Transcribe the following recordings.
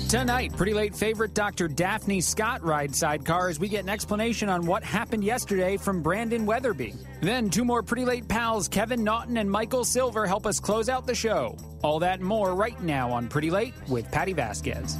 Tonight, Pretty Late favorite Dr. Daphne Scott rides sidecar as we get an explanation on what happened yesterday from Brandon Weatherby. Then two more Pretty Late pals, Kevin Naughton and Michael Silver, help us close out the show. All that and more right now on Pretty Late with Patty Vasquez.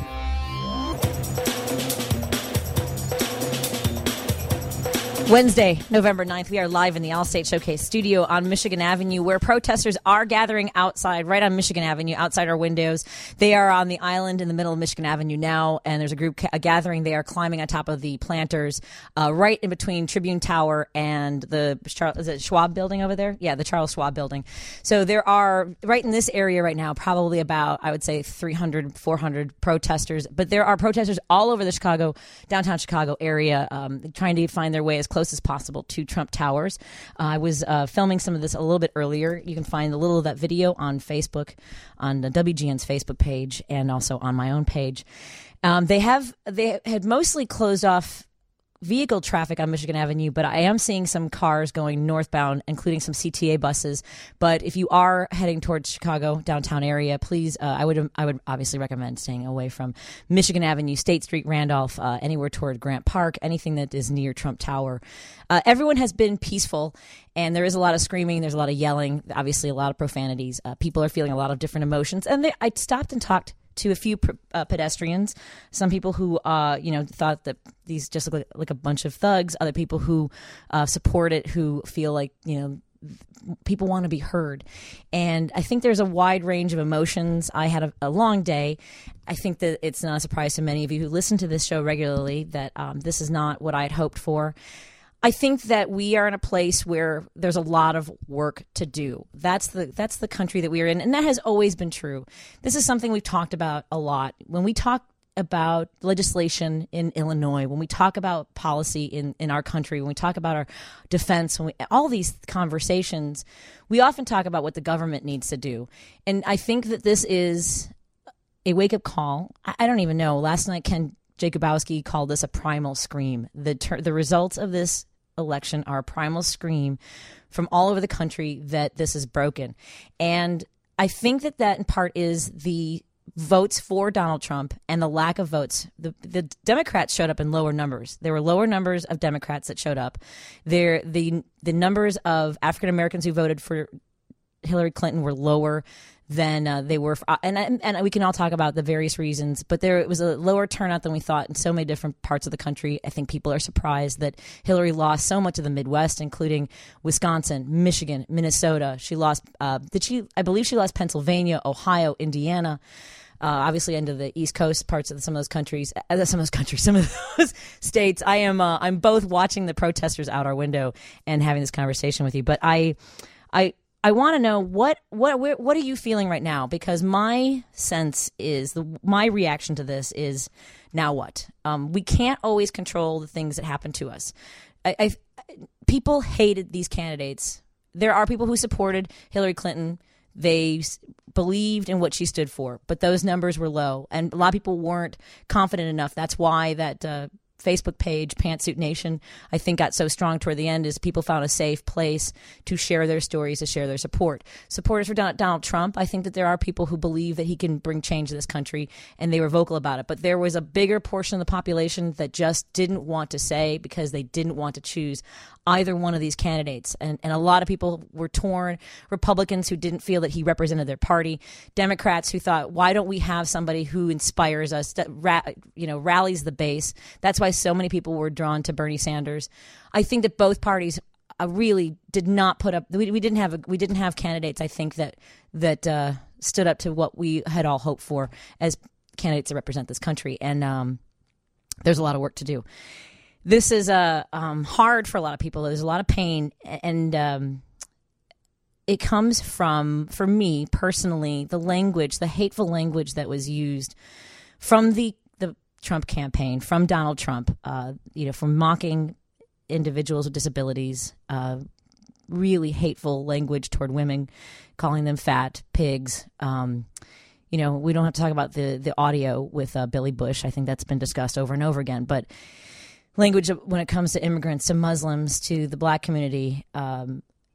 Wednesday, November 9th, we are live in the Allstate Showcase studio on Michigan Avenue, where protesters are gathering outside, right on Michigan Avenue, outside our windows. They are on the island in the middle of Michigan Avenue now, and there's a group gathering. They are climbing on top of the planters, right in between Tribune Tower and the is it Schwab building over there? Yeah, the Charles Schwab building. So there are, right in this area right now, probably about, I would say, 300, 400 protesters. But there are protesters all over the downtown Chicago area, trying to find their way as close as possible to Trump Towers. I was filming some of this a little bit earlier. You can find a little of that video on Facebook, on the WGN's Facebook page, and also on my own page. They had mostly closed off vehicle traffic on Michigan Avenue, but I am seeing some cars going northbound, including some CTA buses. But if you are heading towards Chicago downtown area, please, I would obviously recommend staying away from Michigan Avenue, State Street, Randolph, anywhere toward Grant Park, anything that is near Trump Tower. Everyone has been peaceful, and there is a lot of screaming, there's a lot of yelling, obviously a lot of profanities. People are feeling a lot of different emotions, and I stopped and talked to a few pedestrians, some people who, thought that these just look like a bunch of thugs, other people who support it, who feel like, people want to be heard. And I think there's a wide range of emotions. I had a long day. I think that it's not a surprise to many of you who listen to this show regularly that this is not what I had hoped for. I think that we are in a place where there's a lot of work to do. That's the country that we are in, and that has always been true. This is something we've talked about a lot. When we talk about legislation in Illinois, when we talk about policy in our country, when we talk about our defense, all these conversations, we often talk about what the government needs to do. And I think that this is a wake-up call. I don't even know. Last night, Ken Jacobowski called this a primal scream. The results of this election are a primal scream from all over the country that this is broken. And I think that in part is the votes for Donald Trump and the lack of votes. The Democrats showed up in lower numbers. There were lower numbers of Democrats that showed up. The numbers of African Americans who voted for Hillary Clinton were lower than they were, and we can all talk about the various reasons, but there was a lower turnout than we thought in so many different parts of the country. I think people are surprised that Hillary lost so much of the Midwest, including Wisconsin, Michigan, Minnesota. She lost, I believe she lost Pennsylvania, Ohio, Indiana. Obviously, into the East Coast parts of some of those states. I'm both watching the protesters out our window and having this conversation with you. But I want to know what are you feeling right now? Because my sense is my reaction to this is, now what? We can't always control the things that happen to us. People hated these candidates. There are people who supported Hillary Clinton. They believed in what she stood for, but those numbers were low, and a lot of people weren't confident enough. That's why that Facebook page, Pantsuit Nation, I think got so strong toward the end, is people found a safe place to share their stories, to share their support. Supporters for Donald Trump, I think that there are people who believe that he can bring change to this country, and they were vocal about it. But there was a bigger portion of the population that just didn't want to say, because they didn't want to choose either one of these candidates. And a lot of people were torn. Republicans who didn't feel that he represented their party. Democrats who thought, why don't we have somebody who inspires us, that rallies the base? That's why so many people were drawn to Bernie Sanders. I think that both parties really did not put up. We didn't have candidates, I think, that stood up to what we had all hoped for as candidates that represent this country. And there's a lot of work to do. This is hard for a lot of people. There's a lot of pain, and it comes from, for me personally, the hateful language that was used from the Trump campaign, from Donald Trump, from mocking individuals with disabilities, really hateful language toward women, calling them fat pigs. We don't have to talk about the audio with Billy Bush. I think that's been discussed over and over again, but language when it comes to immigrants, to Muslims, to the black community,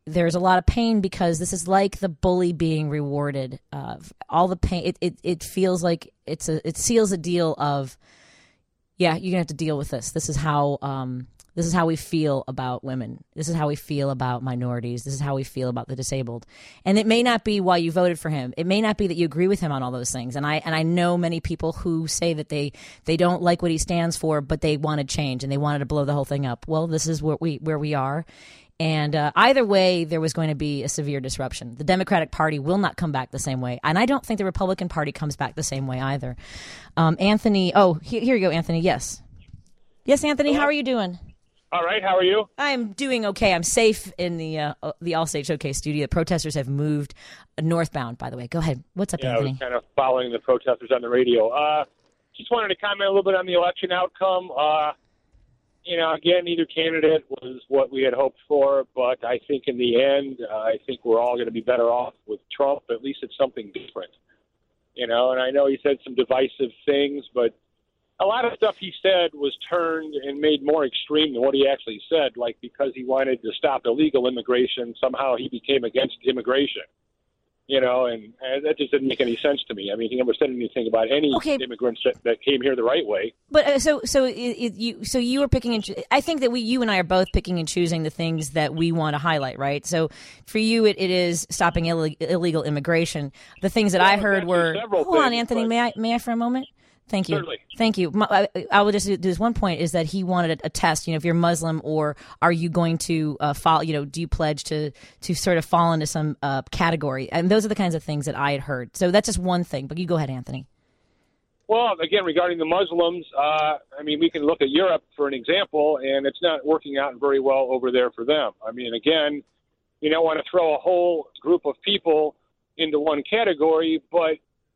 there's a lot of pain because this is like the bully being rewarded. All the pain, it feels like it seals a deal of, yeah, you're gonna have to deal with this. This is how we feel about women. This is how we feel about minorities. This is how we feel about the disabled. And it may not be why you voted for him. It may not be that you agree with him on all those things. And I know many people who say that they don't like what he stands for, but they wanted change and they wanted to blow the whole thing up. Well, this is where we are. And either way, there was going to be a severe disruption. The Democratic Party will not come back the same way. And I don't think the Republican Party comes back the same way either. Anthony, here you go, Anthony. Yes. Yes, Anthony, how are you doing? All right, how are you? I'm doing okay. I'm safe in the Allstate Showcase studio. The protesters have moved northbound, by the way. Go ahead. What's up, Anthony? I was kind of following the protesters on the radio. Just wanted to comment a little bit on the election outcome. Again, neither candidate was what we had hoped for, but I think in the end, I think we're all going to be better off with Trump. At least it's something different. And I know he said some divisive things, but a lot of stuff he said was turned and made more extreme than what he actually said, like because he wanted to stop illegal immigration, somehow he became against immigration. And that just didn't make any sense to me. I mean, he never said anything about any immigrants that came here the right way. But so you were picking and I think that you and I are both picking and choosing the things that we want to highlight, right? So for you, it is stopping illegal immigration. The things that I heard were hold on, Anthony, may I for a moment? Thank you. Certainly. Thank you. I will just do this one point is that he wanted a test, if you're Muslim or are you going to follow, do you pledge to sort of fall into some category? And those are the kinds of things that I had heard. So that's just one thing, but you go ahead, Anthony. Well, again, regarding the Muslims, we can look at Europe for an example, and it's not working out very well over there for them. I mean, again, you don't want to throw a whole group of people into one category, but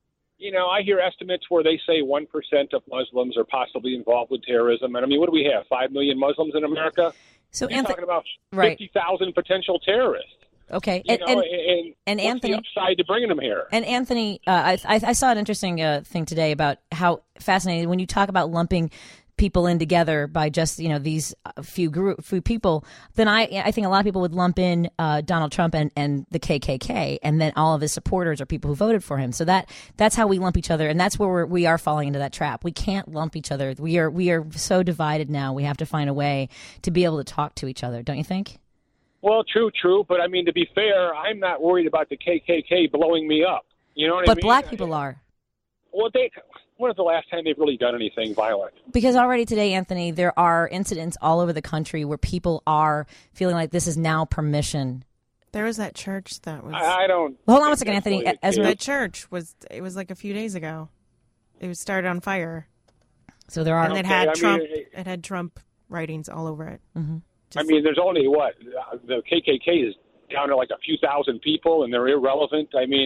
I hear estimates where they say 1% of Muslims are possibly involved with terrorism. And what do we have? 5 million Muslims in America? So you're talking about 50,000 potential terrorists. Okay. And Anthony, what's the upside to bringing them here? And Anthony, I saw an interesting thing today about how fascinating when you talk about lumping people in together by just these few people, then I think a lot of people would lump in Donald Trump and the KKK, and then all of his supporters are people who voted for him. So that's how we lump each other, and that's where we are falling into that trap. We can't lump each other. We are so divided now. We have to find a way to be able to talk to each other. Don't you think? Well, true, but to be fair, I'm not worried about the KKK blowing me up. You know what I mean? But black people are. Well, when was the last time they've really done anything violent? Because already today, Anthony, there are incidents all over the country where people are feeling like this is now permission. There was that church that was... I don't... Well, hold on a second, Anthony. That church was like a few days ago. It was started on fire. So there are... And it had Trump writings all over it. Mm-hmm. There's only, the KKK is down to like a few thousand people, and they're irrelevant.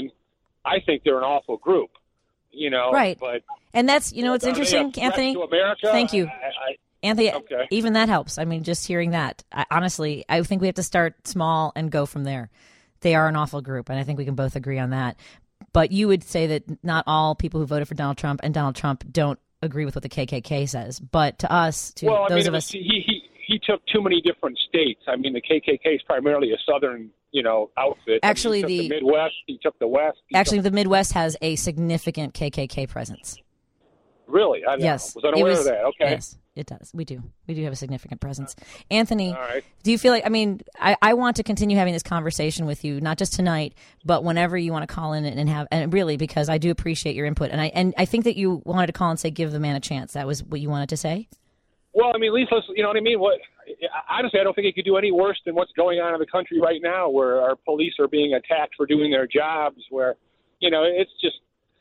I think they're an awful group. Right. But and that's, it's interesting, Anthony. To America, thank you. Anthony, okay. Even that helps. Just hearing that. Honestly, I think we have to start small and go from there. They are an awful group, and I think we can both agree on that. But you would say that not all people who voted for Donald Trump and Donald Trump don't agree with what the KKK says. But to us, those of us... He took too many different states. The KKK is primarily a southern outfit. Actually, he took the Midwest. He took the West. The Midwest has a significant KKK presence. Really? Yes. Was unaware of that. Okay. Yes, it does. We do have a significant presence. Anthony, all right. Do you feel like, I want to continue having this conversation with you, not just tonight, but whenever you want to call in and really, because I do appreciate your input. And I think that you wanted to call and say, give the man a chance. That was what you wanted to say? Well, at least let's, you know what I mean? Honestly, I don't think it could do any worse than what's going on in the country right now, where our police are being attacked for doing their jobs, where, it's just,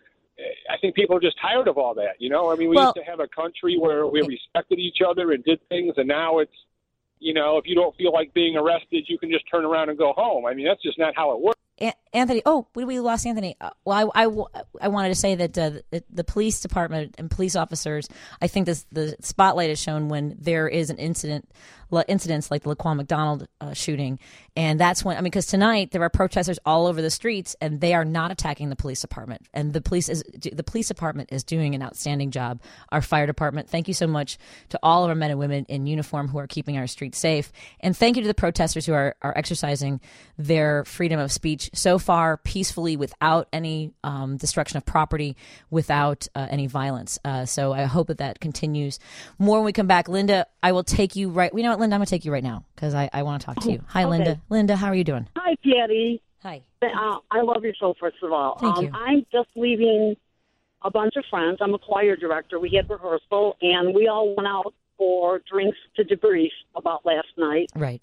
I think people are just tired of all that, We used to have a country where we respected each other and did things, and now it's, if you don't feel like being arrested, you can just turn around and go home. That's just not how it works. Anthony, we lost Anthony. Well, I wanted to say that the police department and police officers, I think the spotlight is shown when there is an incident incidents like the Laquan McDonald shooting. And that's when, because tonight there are protesters all over the streets, and they are not attacking the police department. And the police department is doing an outstanding job. Our fire department, thank you so much to all of our men and women in uniform who are keeping our streets safe. And thank you to the protesters who are exercising their freedom of speech so far peacefully, without any destruction of property, without any violence. So I hope that continues. More when we come back. Linda, I will take you right. You know what, Linda, I'm going to take you right now because I want to talk to you. Hi, okay. Linda. Linda, how are you doing? Hi, Patty. Hi. I love your show, first of all. Thank you. I'm just leaving a bunch of friends. I'm a choir director. We had rehearsal, and we all went out for drinks to debrief about last night. Right.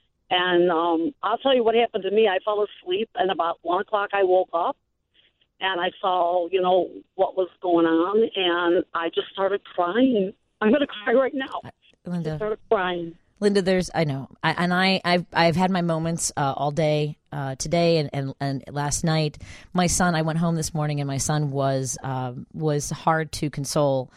And I'll tell you what happened to me. I fell asleep, and about 1 o'clock I woke up, and I saw, what was going on, and I just started crying. I'm going to cry right now. Linda. I started crying. Linda, I know. I've had my moments all day today and last night. My son, I went home this morning, and my son was hard to console.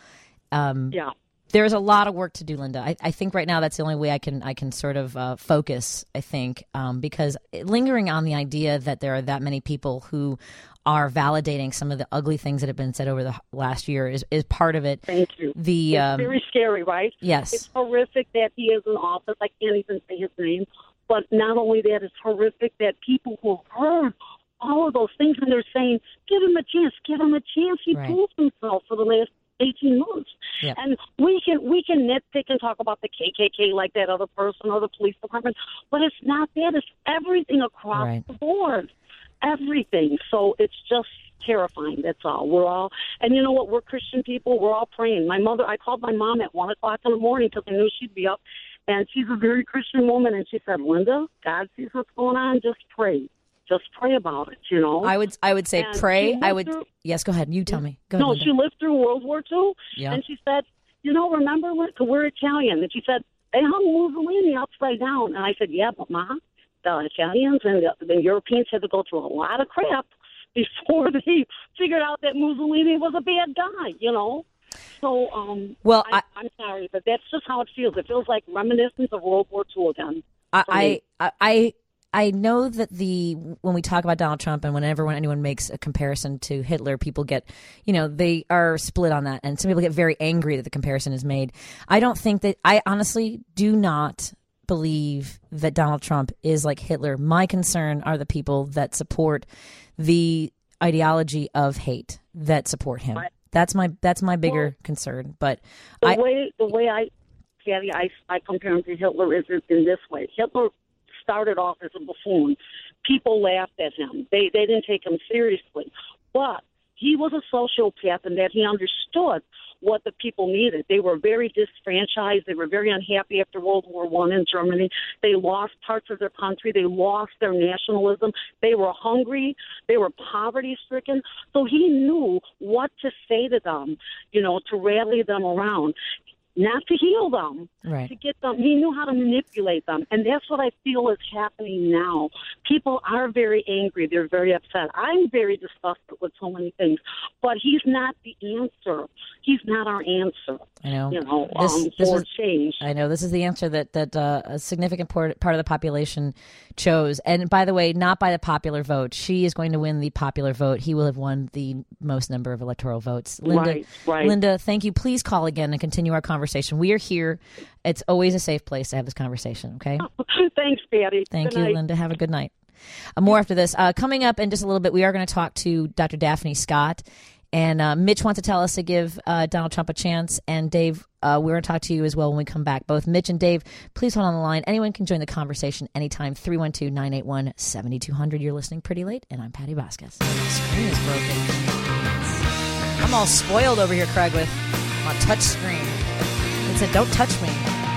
Yeah. There's a lot of work to do, Linda. I think right now that's the only way I can sort of focus, I think, because lingering on the idea that there are that many people who are validating some of the ugly things that have been said over the last year is part of it. Thank you. It's very scary, right? Yes. It's horrific that he is in office. I can't even say his name. But not only that, it's horrific that people who heard all of those things, and they're saying, give him a chance, give him a chance. He proved himself for the last 18 months. Yep. And we can nitpick and talk about the KKK like that other person or the police department, but it's not that. It's everything across the board. Everything. So it's just terrifying. That's all. We're all, and you know what? We're Christian people. We're all praying. I called my mom at 1 o'clock in the morning because I knew she'd be up, and she's a very Christian woman, and she said, Linda, God sees what's going on. Just pray. Just pray about it, I would say and pray. Yes, go ahead. You tell me. Go ahead, no, Linda. she lived through World War II, yeah. And she said, remember when, because we're Italian, and she said, they hung Mussolini upside down. And I said, yeah, but Ma, the Italians and the Europeans had to go through a lot of crap before they figured out that Mussolini was a bad guy, So, well, I'm sorry, but that's just how it feels. It feels like reminiscence of World War II again. I know that when we talk about Donald Trump and whenever anyone makes a comparison to Hitler, people get, they are split on that. And some people get very angry that the comparison is made. I honestly do not believe that Donald Trump is like Hitler. My concern are the people that support the ideology of hate that support him. That's my bigger concern. But the way I compare him to Hitler is in this way. Hitler started off as a buffoon. People laughed at him. They didn't take him seriously. But he was a sociopath in that he understood what the people needed. They were very disfranchised. They were very unhappy after World War I in Germany. They lost parts of their country. They lost their nationalism. They were hungry. They were poverty-stricken. So he knew what to say to them, to rally them around. Not to heal them, to get them. He knew how to manipulate them. And that's what I feel is happening now. People are very angry. They're very upset. I'm very disgusted with so many things. But he's not the answer. He's not our answer. I know. For change. I know. This is the answer that a significant part of the population chose. And by the way, not by the popular vote. She is going to win the popular vote. He will have won the most number of electoral votes. Linda, right. Linda, thank you. Please call again and continue our conversation. We are here. It's always a safe place to have this conversation, okay? Thanks, Patty. Thank you, Linda. Have a good night. More after this. Coming up in just a little bit, we are going to talk to Dr. Daphne Scott. And Mitch wants to tell us to give Donald Trump a chance. And Dave, we're going to talk to you as well when we come back. Both Mitch and Dave, please hold on the line. Anyone can join the conversation anytime. 312-981-7200. You're listening Pretty Late, and I'm Patty Vasquez. The screen is broken. I'm all spoiled over here, Craig, with my touch screen. It said, don't touch me.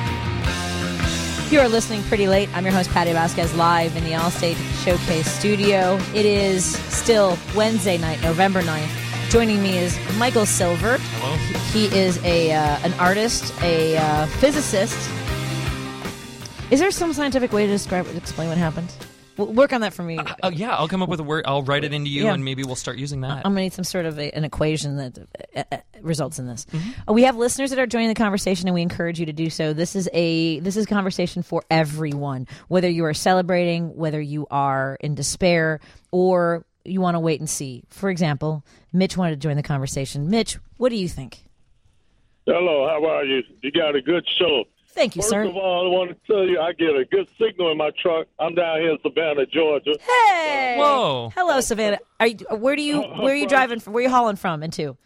You are listening Pretty Late. I'm your host, Patty Vasquez, live in the Allstate Showcase studio. It is still Wednesday night, November 9th. Joining me is Michael Silver. Hello. He is an artist, a physicist. Is there some scientific way to explain what happened? Work on that for me. Yeah, I'll come up with a word. I'll write it into you, and maybe we'll start using that. I'm going to need some sort of an equation that results in this. We have listeners that are joining the conversation, and we encourage you to do so. This is a conversation for everyone, whether you are celebrating, whether you are in despair, or you want to wait and see. For example, Mitch wanted to join the conversation. Mitch, what do you think? Hello, how are you? You got a good show. Thank you, sir. First of all, I want to tell you I get a good signal in my truck. I'm down here in Savannah, Georgia. Hey! Whoa! Hello, Savannah. Where are you driving from? Where are you hauling from and to?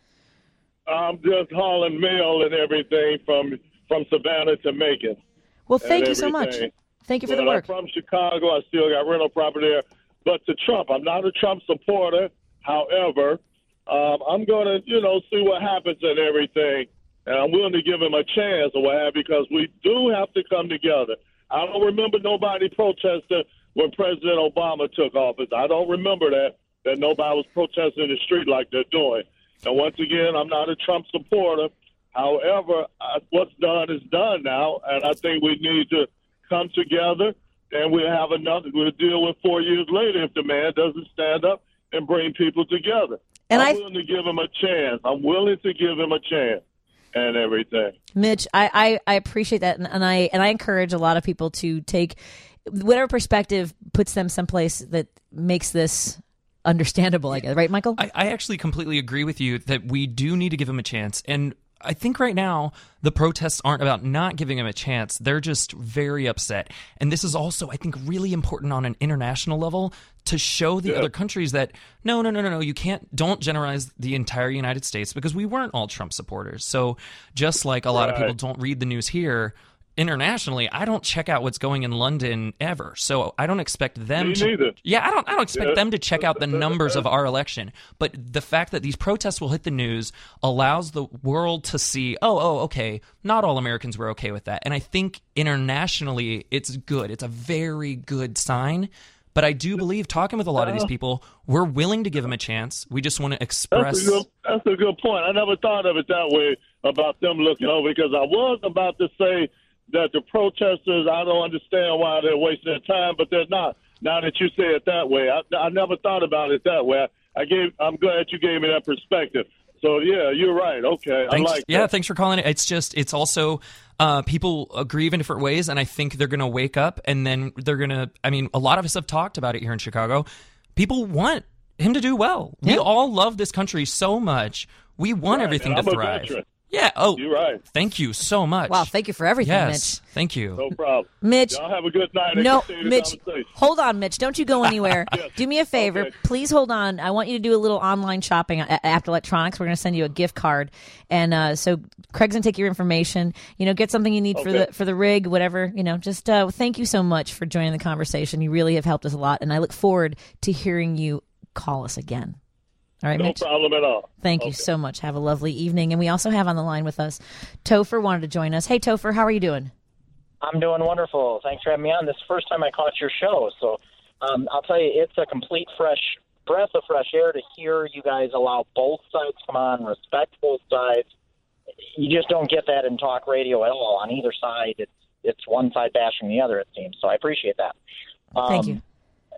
I'm just hauling mail and everything from Savannah to Macon. Well, thank you so much. Thank you for the work. I'm from Chicago. I still got rental property there. But to Trump, I'm not a Trump supporter. However, I'm going to, see what happens and everything. And I'm willing to give him a chance or what have you, because we do have to come together. I don't remember nobody protesting when President Obama took office. I don't remember that nobody was protesting in the street like they're doing. And once again, I'm not a Trump supporter. However, what's done is done now, and I think we need to come together, and we'll deal with 4 years later if the man doesn't stand up and bring people together. And I'm willing to give him a chance. I'm willing to give him a chance. And everything, Mitch, I appreciate that, and I encourage a lot of people to take whatever perspective puts them someplace that makes this understandable. I guess, right, Michael? I actually completely agree with you that we do need to give him a chance, and I think right now the protests aren't about not giving him a chance. They're just very upset. And this is also, I think, really important on an international level to show the other countries that, no, you don't generalize the entire United States, because we weren't all Trump supporters. So just like a lot of people don't read the news here, internationally, I don't check out what's going in London ever, so I don't expect them to. Yeah, I don't expect them to check out the numbers of our election. But the fact that these protests will hit the news allows the world to see, okay, not all Americans were okay with that, and I think internationally it's good. It's a very good sign. But I do believe, talking with a lot of these people, we're willing to give them a chance. We just want to express. That's a good point. I never thought of it that way about them looking over, because I was about to say that the protesters, I don't understand why they're wasting their time, but they're not. Now that you say it that way, I never thought about it that way. I'm glad you gave me that perspective. So, yeah, you're right. Okay, thanks. I like that. Yeah, thanks for calling it. It's also people grieve in different ways, and I think they're going to wake up, and then they're going to, a lot of us have talked about it here in Chicago. People want him to do well. Yeah. We all love this country so much. We want everything to thrive. Veteran. Yeah. Oh, you're right. Thank you so much. Wow. Thank you for everything, Mitch. Thank you. No problem. Mitch. Y'all have a good night. No, Mitch. Hold on, Mitch. Don't you go anywhere. Yes. Do me a favor. Okay. Please hold on. I want you to do a little online shopping at Apt Electronics. We're going to send you a gift card. And so Craig's going to take your information. Get something you need for the rig, whatever. Just thank you so much for joining the conversation. You really have helped us a lot. And I look forward to hearing you call us again. All right, Mitch? No problem at all. Thank you so much. Have a lovely evening. And we also have on the line with us, Topher wanted to join us. Hey, Topher, how are you doing? I'm doing wonderful. Thanks for having me on. This is the first time I caught your show. So I'll tell you, it's a complete breath of fresh air to hear you guys allow both sides come on, respect both sides. You just don't get that in talk radio at all. On either side, it's one side bashing the other, it seems. So I appreciate that. Thank you.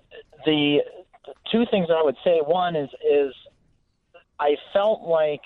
The two things I would say, one is I felt like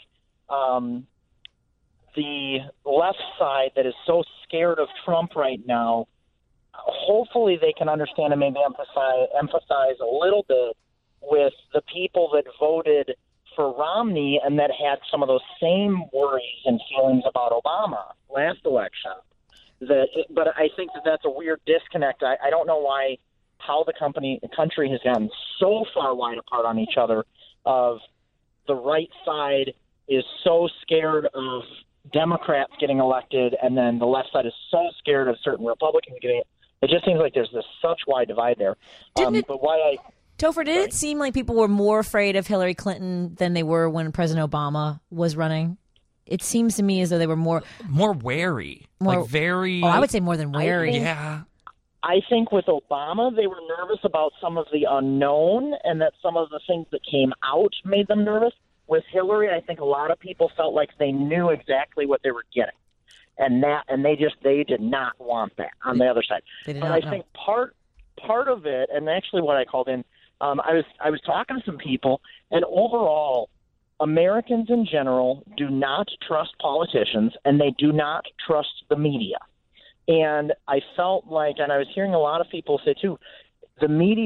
the left side that is so scared of Trump right now, hopefully they can understand and maybe emphasize a little bit with the people that voted for Romney and that had some of those same worries and feelings about Obama last election. But I think that's a weird disconnect. I don't know how the country has gotten so far wide apart on each other. Of the right side is so scared of Democrats getting elected, and then the left side is so scared of certain Republicans getting it. It just seems like there's this such wide divide there. Topher, did it seem like people were more afraid of Hillary Clinton than they were when President Obama was running? It seems to me as though they were more wary, very. Oh, I would say more than wary. I think with Obama, they were nervous about some of the unknown and that some of the things that came out made them nervous. With Hillary, I think a lot of people felt like they knew exactly what they were getting. And they did not want that on the other side. But I think part part of it, and actually what I called in, I was talking to some people, and overall, Americans in general do not trust politicians, and they do not trust the media. And I felt like, and I was hearing a lot of people say too, a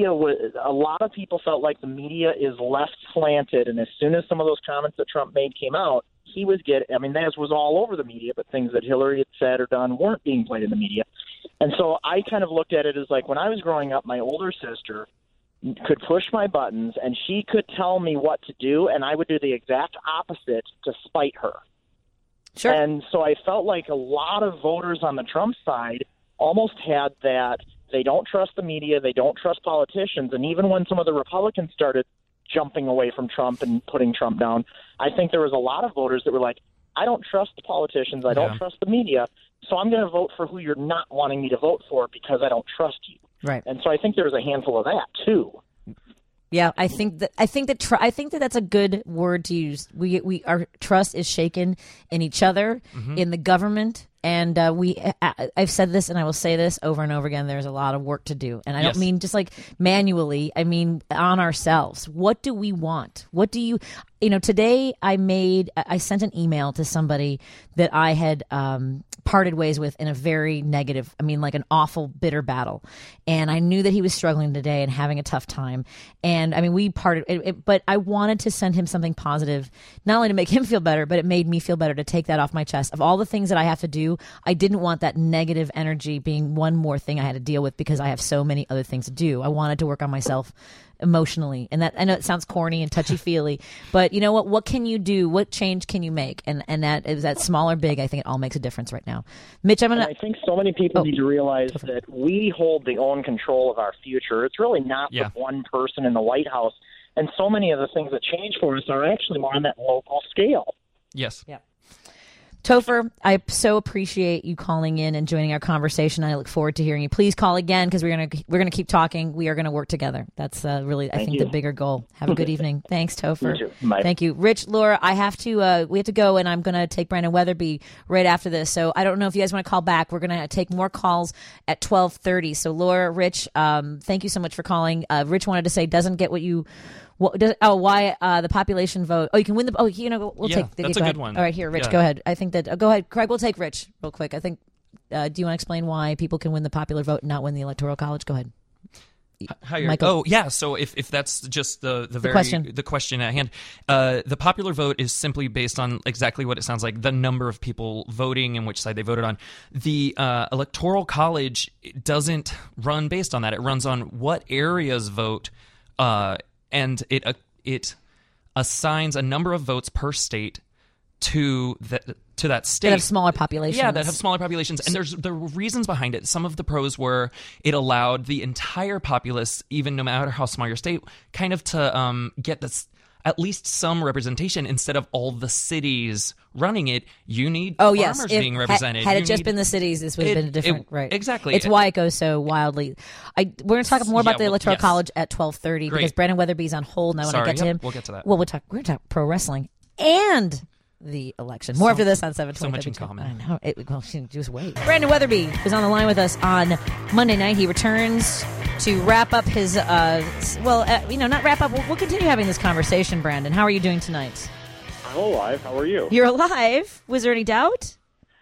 lot of people felt like the media is left slanted, and as soon as some of those comments that Trump made came out, he was that was all over the media, but things that Hillary had said or done weren't being played in the media. And so I kind of looked at it as like when I was growing up, my older sister could push my buttons and she could tell me what to do, and I would do the exact opposite to spite her. Sure. And so I felt like a lot of voters on the Trump side almost had that they don't trust the media, they don't trust politicians, and even when some of the Republicans started jumping away from Trump and putting Trump down, I think there was a lot of voters that were like, I don't trust the politicians, I don't trust the media, so I'm going to vote for who you're not wanting me to vote for because I don't trust you. Right. And so I think there was a handful of that too. Yeah, I think that that's a good word to use. Our trust is shaken in each other, in the government, and I've said this and I will say this over and over again. There's a lot of work to do, and I don't mean just like manually. I mean on ourselves. What do we want? What do you? Today I sent an email to somebody that I had parted ways with in a very negative, like an awful, bitter battle. And I knew that he was struggling today and having a tough time. And we parted, but I wanted to send him something positive, not only to make him feel better, but it made me feel better to take that off my chest. Of all the things that I have to do, I didn't want that negative energy being one more thing I had to deal with because I have so many other things to do. I wanted to work on myself emotionally, and that, I know it sounds corny and touchy-feely, but you know what can you do? What change can you make? And that is that small or big. I think it all makes a difference right now. Mitch, I think so many people need to realize that we hold the own control of our future. It's really not the one person in the White House, and so many of the things that change for us are actually more on that local scale. Yes. Yeah. Topher, I so appreciate you calling in and joining our conversation. I look forward to hearing you. Please call again because we're gonna keep talking. We are gonna work together. That's really, I think, the bigger goal. Have a good evening. Thanks, Topher. You too. Bye. Thank you, Rich, Laura. We have to go, and I'm gonna take Brandon Weatherby right after this. So I don't know if you guys want to call back. We're gonna take more calls at 12:30. So Laura, Rich, thank you so much for calling. Rich wanted to say doesn't get why the population vote? Oh, you can win the. Oh, we'll take. That's a good one. All right, here, Rich, go ahead. I think that. Go ahead, Craig. We'll take Rich real quick. I think. Do you want to explain why people can win the popular vote and not win the Electoral College? Go ahead. Michael. Oh, yeah. So if that's just the question at hand, the popular vote is simply based on exactly what it sounds like, the number of people voting and which side they voted on. The Electoral College doesn't run based on that. It runs on what areas vote. And it assigns a number of votes per state to that state that have smaller populations. Yeah, that have smaller populations. And there were reasons behind it. Some of the pros were it allowed the entire populace, even no matter how small your state, kind of to get this at least some representation instead of all the cities running it. You need farmers being represented. Had it just been the cities, this would have been different. Right. Exactly. It's why it goes so wildly. We're going to talk more about the Electoral College at 12:30 because Brandon Weatherby's on hold, and I want to get to him. We'll get to that. Well, we're going to talk pro wrestling and the election. More after this on 720. So much in common. I know. Just wait. Brandon Weatherby is on the line with us on Monday night. He returns to wrap up his, not wrap up. We'll continue having this conversation, Brandon. How are you doing tonight? I'm alive. How are you? You're alive? Was there any doubt?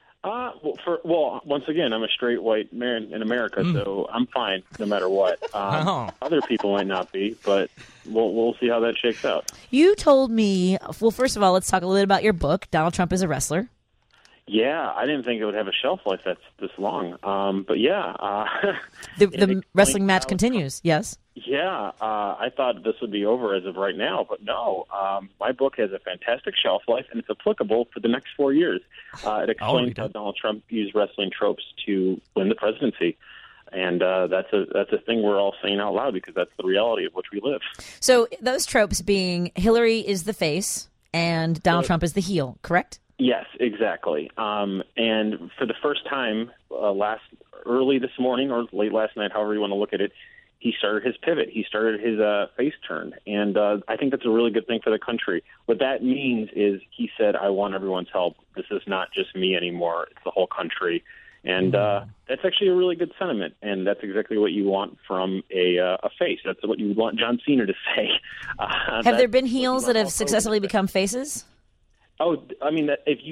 Once again, I'm a straight white man in America, so I'm fine no matter what. Other people might not be, but we'll see how that shakes out. You told me, well, first of all, let's talk a little bit about your book, Donald Trump is a Wrestler. Yeah, I didn't think it would have a shelf life that's this long. But yeah. The wrestling match continues, yes? Yeah, I thought this would be over as of right now, but no. My book has a fantastic shelf life, and it's applicable for the next 4 years. It explains how Donald Trump used wrestling tropes to win the presidency. And that's a thing we're all saying out loud because that's the reality of which we live. So those tropes being Hillary is the face and Donald Trump is the heel, correct? Yes, exactly. And for the first time early this morning or late last night, however you want to look at it, he started his pivot. He started his face turn. And I think that's a really good thing for the country. What that means is he said, I want everyone's help. This is not just me anymore. It's the whole country. And that's actually a really good sentiment, and that's exactly what you want from a face. That's what you want John Cena to say. Have there been heels that have successfully become faces? Oh, I mean,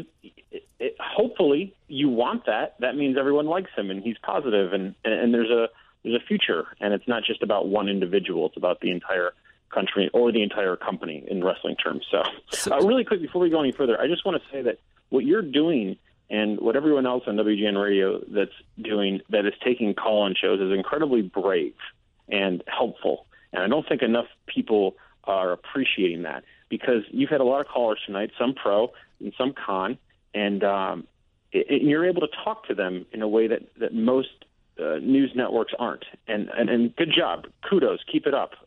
hopefully you want that. That means everyone likes him, and he's positive, and there's a future, and it's not just about one individual. It's about the entire country or the entire company in wrestling terms. So really quick, before we go any further, I just want to say that what you're doing and what everyone else on WGN Radio that's doing, that is taking call-in shows, is incredibly brave and helpful. And I don't think enough people are appreciating that, because you've had a lot of callers tonight, some pro and some con, and you're able to talk to them in a way that most news networks aren't. And good job. Kudos. Keep it up.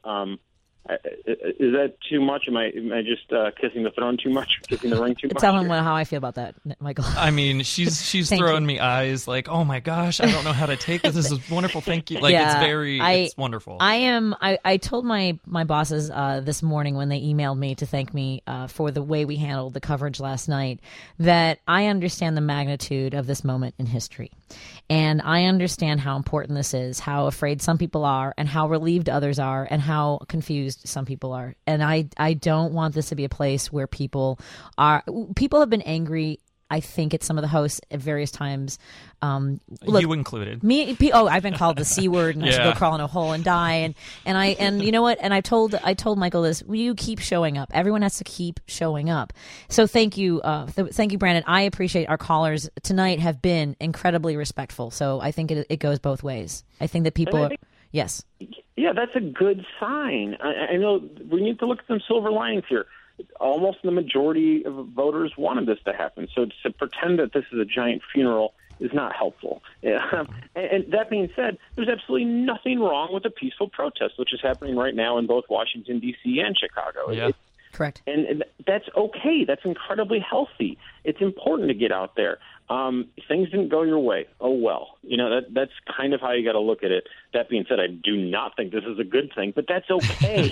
Is that too much? Am I just kissing the throne too much? Kissing the ring too much? Tell him how I feel about that, Michael. I mean, she's throwing me eyes like, oh my gosh, I don't know how to take this. This is wonderful. Thank you. Like, it's wonderful. I told my bosses this morning when they emailed me to thank me for the way we handled the coverage last night, that I understand the magnitude of this moment in history. And I understand how important this is, how afraid some people are, and how relieved others are, and how confused some people are. And I don't want this to be a place where people have been angry, I think, at some of the hosts at various times. Look, you included. Me. I've been called the C word, and I should go crawl in a hole and die. And you know what? And I told Michael this. Will you keep showing up? Everyone has to keep showing up. So thank you, Brandon. I appreciate our callers tonight have been incredibly respectful. So I think it goes both ways. I think that people yes. Yeah, that's a good sign. I know we need to look at some silver linings here. Almost the majority of voters wanted this to happen. So to pretend that this is a giant funeral is not helpful. And that being said, there's absolutely nothing wrong with a peaceful protest, which is happening right now in both Washington, D.C. and Chicago. Yeah. Correct. And that's okay. That's incredibly healthy. It's important to get out there. Things didn't go your way. Oh, well. You know, that's kind of how you got to look at it. That being said, I do not think this is a good thing, but that's okay.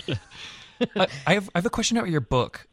I have a question about your book.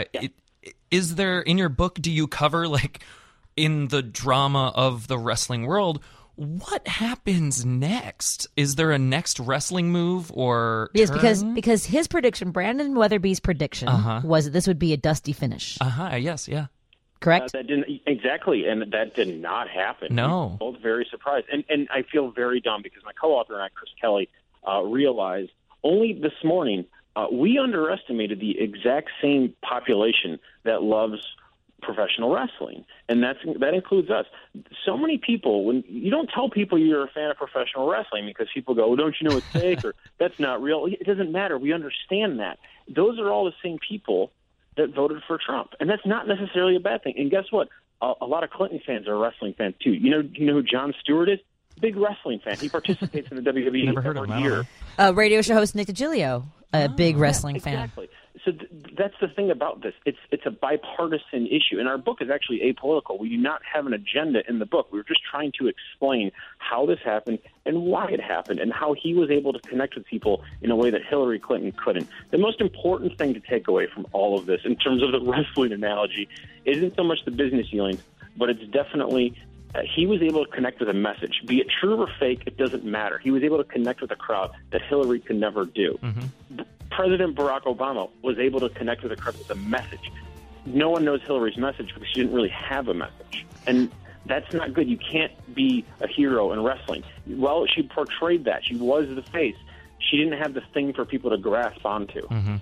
Is there, in your book, do you cover, like, in the drama of the wrestling world, what happens next? Is there a next wrestling move or turn? Because his prediction, Brandon Weatherby's prediction, was that this would be a dusty finish. Yes, yeah. Correct? That didn't exactly, and that did not happen. No. We were both very surprised. And I feel very dumb because my co-author and I, Chris Kelly, realized only this morning we underestimated the exact same population that loves professional wrestling, and that includes us. So many people, when you don't tell people you're a fan of professional wrestling because people go, well, don't you know it's fake, or that's not real. It doesn't matter. We understand that. Those are all the same people that voted for Trump, and that's not necessarily a bad thing. And guess what? A lot of Clinton fans are wrestling fans too. You know who Jon Stewart is? Big wrestling fan. He participates in the WWE every year. Radio show host Nick DiGilio, a big wrestling fan. Exactly. So that's the thing about this. It's a bipartisan issue, and our book is actually apolitical. We do not have an agenda in the book. We're just trying to explain how this happened and why it happened and how he was able to connect with people in a way that Hillary Clinton couldn't. The most important thing to take away from all of this, in terms of the wrestling analogy, isn't so much the business dealings, but it's definitely he was able to connect with a message. Be it true or fake, it doesn't matter. He was able to connect with a crowd that Hillary could never do. Mm-hmm. President Barack Obama was able to connect with a crowd with a message. No one knows Hillary's message because she didn't really have a message. And that's not good. You can't be a hero in wrestling. Well, she portrayed that. She was the face. She didn't have the thing for people to grasp onto. Mm-hmm.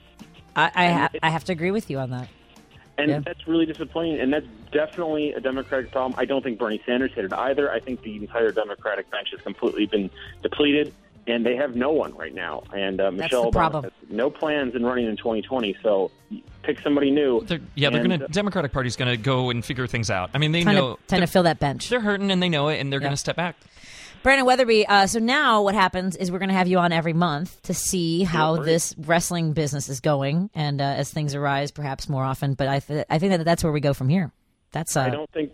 I have to agree with you on that. And that's really disappointing, and that's definitely a Democratic problem. I don't think Bernie Sanders hit it either. I think the entire Democratic bench has completely been depleted, and they have no one right now. And Michelle Obama has no plans in running in 2020, so pick somebody new. Democratic Party's going to go and figure things out. I mean, they know to fill that bench. They're hurting, and they know it, and they're going to step back. Brandon Weatherby, so now what happens is we're going to have you on every month to see how this wrestling business is going, and as things arise, perhaps more often. But I think that's where we go from here. I don't think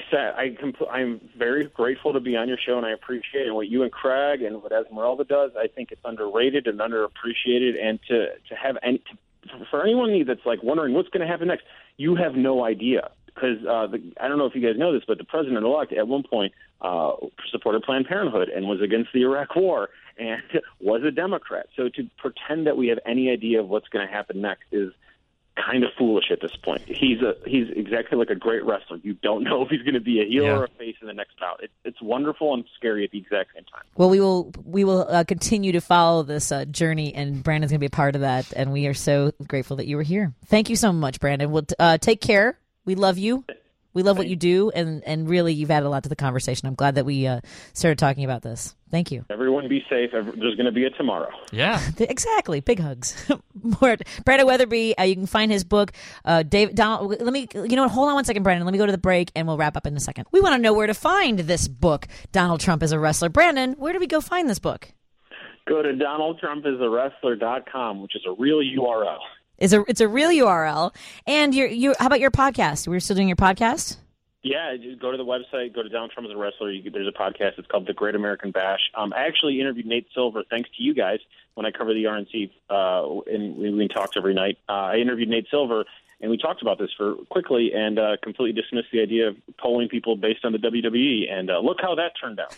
I'm very grateful to be on your show, and I appreciate it. And what you and Craig and what Esmeralda does, I think it's underrated and underappreciated. And for anyone that's like wondering what's going to happen next, you have no idea. because I don't know if you guys know this, but the president-elect at one point supported Planned Parenthood and was against the Iraq War and was a Democrat. So to pretend that we have any idea of what's going to happen next is kind of foolish at this point. He's exactly like a great wrestler. You don't know if he's going to be a heel or a face in the next bout. It's wonderful and scary at the exact same time. Well, we will continue to follow this journey, and Brandon's going to be a part of that. And we are so grateful that you were here. Thank you so much, Brandon. We'll take care. We love you. We love what you do, and really, you've added a lot to the conversation. I'm glad that we started talking about this. Thank you. Everyone be safe. There's going to be a tomorrow. Yeah. Exactly. Big hugs. More Brandon Weatherby, you can find his book. Donald, hold on one second, Brandon. Let me go to the break, and we'll wrap up in a second. We want to know where to find this book, Donald Trump is a Wrestler. Brandon, where do we go find this book? Go to DonaldTrumpIsAWrestler.com, which is a real URL. It's a real URL. And how about your podcast? We're still doing your podcast? Yeah, just go to the website, go to Donald Trump as a Wrestler. There's a podcast. It's called The Great American Bash. I actually interviewed Nate Silver, thanks to you guys, when I cover the RNC, and we talked every night. I interviewed Nate Silver, and we talked about this quickly and completely dismissed the idea of polling people based on the WWE. And look how that turned out.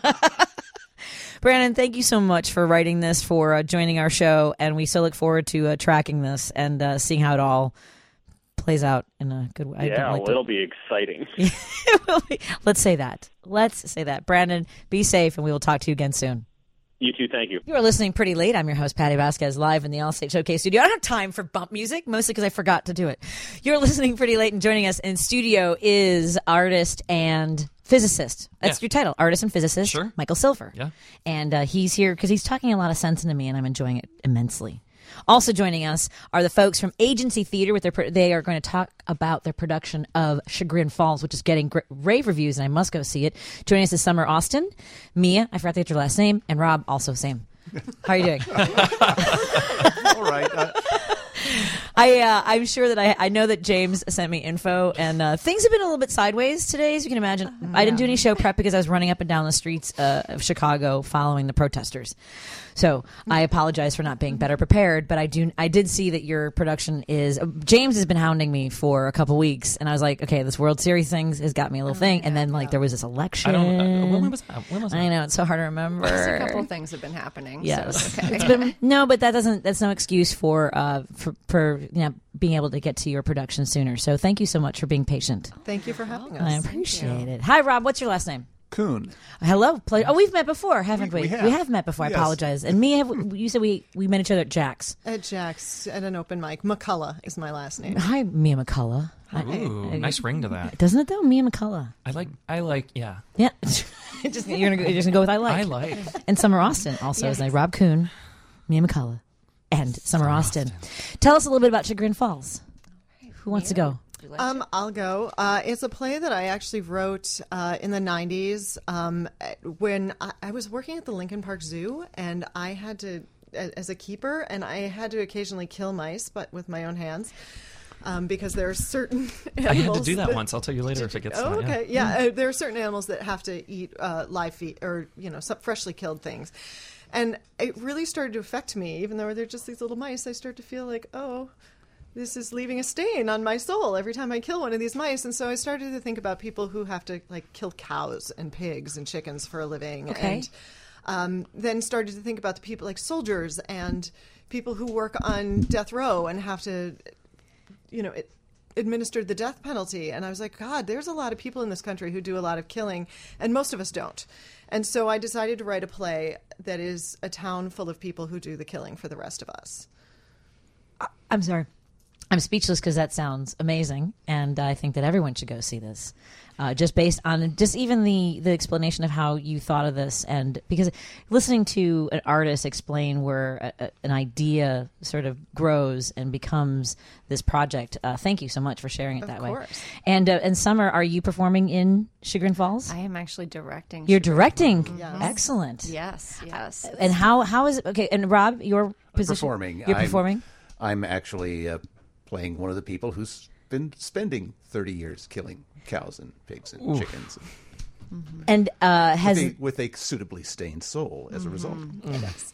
Brandon, thank you so much for writing this, for joining our show, and we so look forward to tracking this and seeing how it all plays out in a good way. Yeah, it'll be exciting. It will be. Let's say that. Brandon, be safe, and we will talk to you again soon. You too, thank you. You are listening Pretty Late. I'm your host, Patty Vasquez, live in the Allstate Showcase studio. I don't have time for bump music, mostly because I forgot to do it. You're listening Pretty Late, and joining us in studio is artist and physicist. That's your title, artist and physicist, sure. Michael Silver. Yeah. And he's here because he's talking a lot of sense into me, and I'm enjoying it immensely. Also joining us are the folks from Agency Theater. They are going to talk about their production of Chagrin Falls, which is getting rave reviews, and I must go see it. Joining us is Summer Austin, Mia, I forgot to get your last name, and Rob, also same. How are you doing? All right. I'm sure that I know that James sent me info, and things have been a little bit sideways today, as you can imagine. I didn't do any show prep because I was running up and down the streets of Chicago following the protesters. So I apologize for not being better prepared, but I did see that your production is. James has been hounding me for a couple weeks, and I was like, okay, this World Series thing has got me a little thing, and then there was this election. When was that? I know, it's so hard to remember. Just a couple things have been happening. Yes, so it's okay. but that's no excuse for being able to get to your production sooner. So thank you so much for being patient. Thank you for having us. I appreciate it. Hi, Rob. What's your last name? Kuhn. Hello. Oh, we've met before, haven't we? We have. We have met before. I apologize. And Mia, you said we met each other at Jack's. At Jack's, at an open mic. McCullough is my last name. Hi, Mia McCullough. Ooh, nice ring to that. Doesn't it though? Mia McCullough. I like, yeah. Yeah. You're just gonna go with I like. I like. And Summer Austin also is like Rob Kuhn, Mia McCullough, and Summer Austin. Tell us a little bit about Chagrin Falls. Who wants to go? I'll go. It's a play that I actually wrote in the 90s when I was working at the Lincoln Park Zoo, and I had to, as a keeper, and I had to occasionally kill mice, but with my own hands. Because there are certain animals. I had to do that once. I'll tell you later if it gets. Oh, okay. Yeah, there are certain animals that have to eat live feed or some freshly killed things, and it really started to affect me. Even though they're just these little mice, I start to feel like, oh, this is leaving a stain on my soul every time I kill one of these mice. And so I started to think about people who have to kill cows and pigs and chickens for a living. Okay. And then started to think about the people like soldiers and people who work on death row and have to, administer the death penalty. And I was like, God, there's a lot of people in this country who do a lot of killing, and most of us don't. And so I decided to write a play that is a town full of people who do the killing for the rest of us. I'm sorry. I'm speechless because that sounds amazing, and I think that everyone should go see this. Just based on even the explanation of how you thought of this, and because listening to an artist explain where an idea sort of grows and becomes this project. Thank you so much for sharing it that way. Of course. And Summer, are you performing in Chagrin Falls? I am actually directing. You're directing. Yes. Excellent. Yes. And how is it? Okay. And Rob, your position? Performing. You're performing. I'm actually playing one of the people who's been spending 30 years killing cows and pigs and chickens. And with a suitably stained soul as a result. Yes.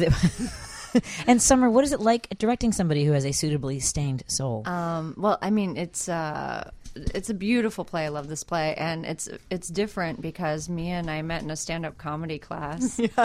And Summer, what is it like directing somebody who has a suitably stained soul? Well, I mean, it's it's a beautiful play. I love this play, and it's different because Mia and I met in a stand-up comedy class. Yeah.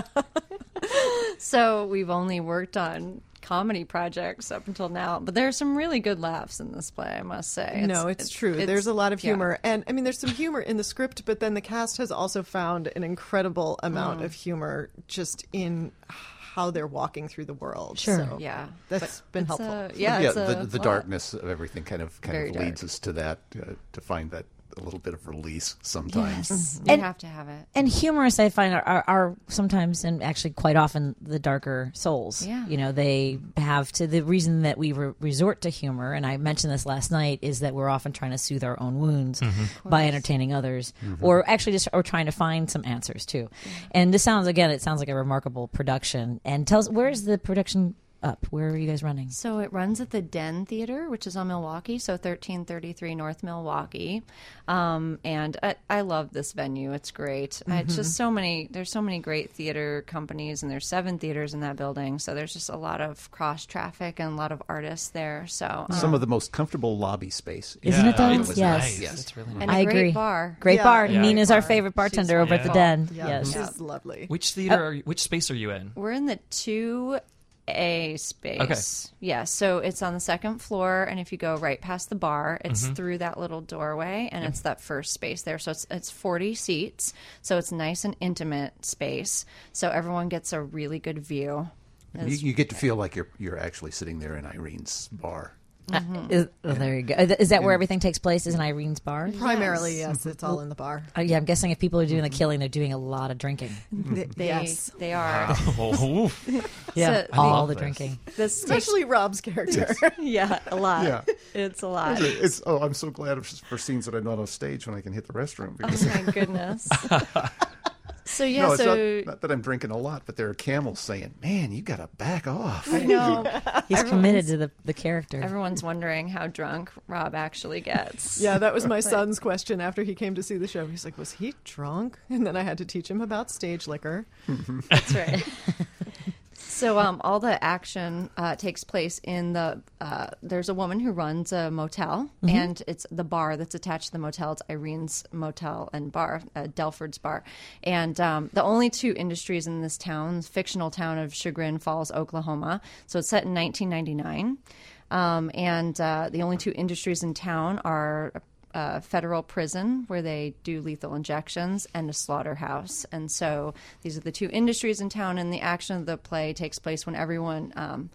So we've only worked on comedy projects up until now, but there's some really good laughs in this play, I must say. It's true. There's a lot of humor. And I mean, there's some humor in the script, but then the cast has also found an incredible amount of humor just in how they're walking through the world. Sure. So that's been helpful. The darkness of everything kind of leads dark. us to that, to find that a little bit of release sometimes. Yes. You have to have it. And humorous, I find, are sometimes, and actually quite often, the darker souls. Yeah. You know, they have to, the reason that we resort to humor, and I mentioned this last night, is that we're often trying to soothe our own wounds by entertaining others, or actually or trying to find some answers, too. And this sounds like a remarkable production. And tell us, where's the production up? Where are you guys running? So it runs at the Den Theater, which is on Milwaukee, so 1333 North Milwaukee. And I love this venue. It's great. It's just there's so many great theater companies, and there's 7 theaters in that building. So there's just a lot of cross traffic and a lot of artists there. So some of the most comfortable lobby space. Isn't it though? Yes. Yes. Yes. It's really nice. And I a great agree. bar. Great bar. Yeah, Nina's great our bar. favorite bartender She's over at the wonderful. Den. Yeah, Yes. she's lovely. Which theater? Which space are you in? We're in the 2A space. Okay. Yeah, so it's on the second floor, and if you go right past the bar, it's through that little doorway, and it's that first space there. So it's 40 seats, so it's nice and intimate space. So everyone gets a really good view. You get to feel like you're actually sitting there in Irene's bar. There you go. Is that where everything takes place? Is in Irene's bar? Primarily, yes, it's all in the bar. Yeah, I'm guessing if people are doing the killing, they're doing a lot of drinking. They are. Oh, Yeah, So all the drinking. Especially Rob's character. Yeah, a lot. Yeah. It's a lot. I'm so glad for scenes that I'm not on stage when I can hit the restroom. Oh Because my goodness. So no, it's not that I'm drinking a lot, but there are camels saying, "Man, you got to back off." I know. He's committed to the character. Everyone's wondering how drunk Rob actually gets. Yeah, that was my son's question after he came to see the show. He's like, was he drunk? And then I had to teach him about stage liquor. That's right. So all the action takes place in the. There's a woman who runs a motel, and it's the bar that's attached to the motel. It's Irene's Motel and Bar, Delford's Bar, and the only 2 industries in this town, fictional town of Chagrin Falls, Oklahoma. So it's set in 1999, and the only 2 industries in town are federal prison where they do lethal injections and a slaughterhouse. And so these are the 2 industries in town, and the action of the play takes place when everyone,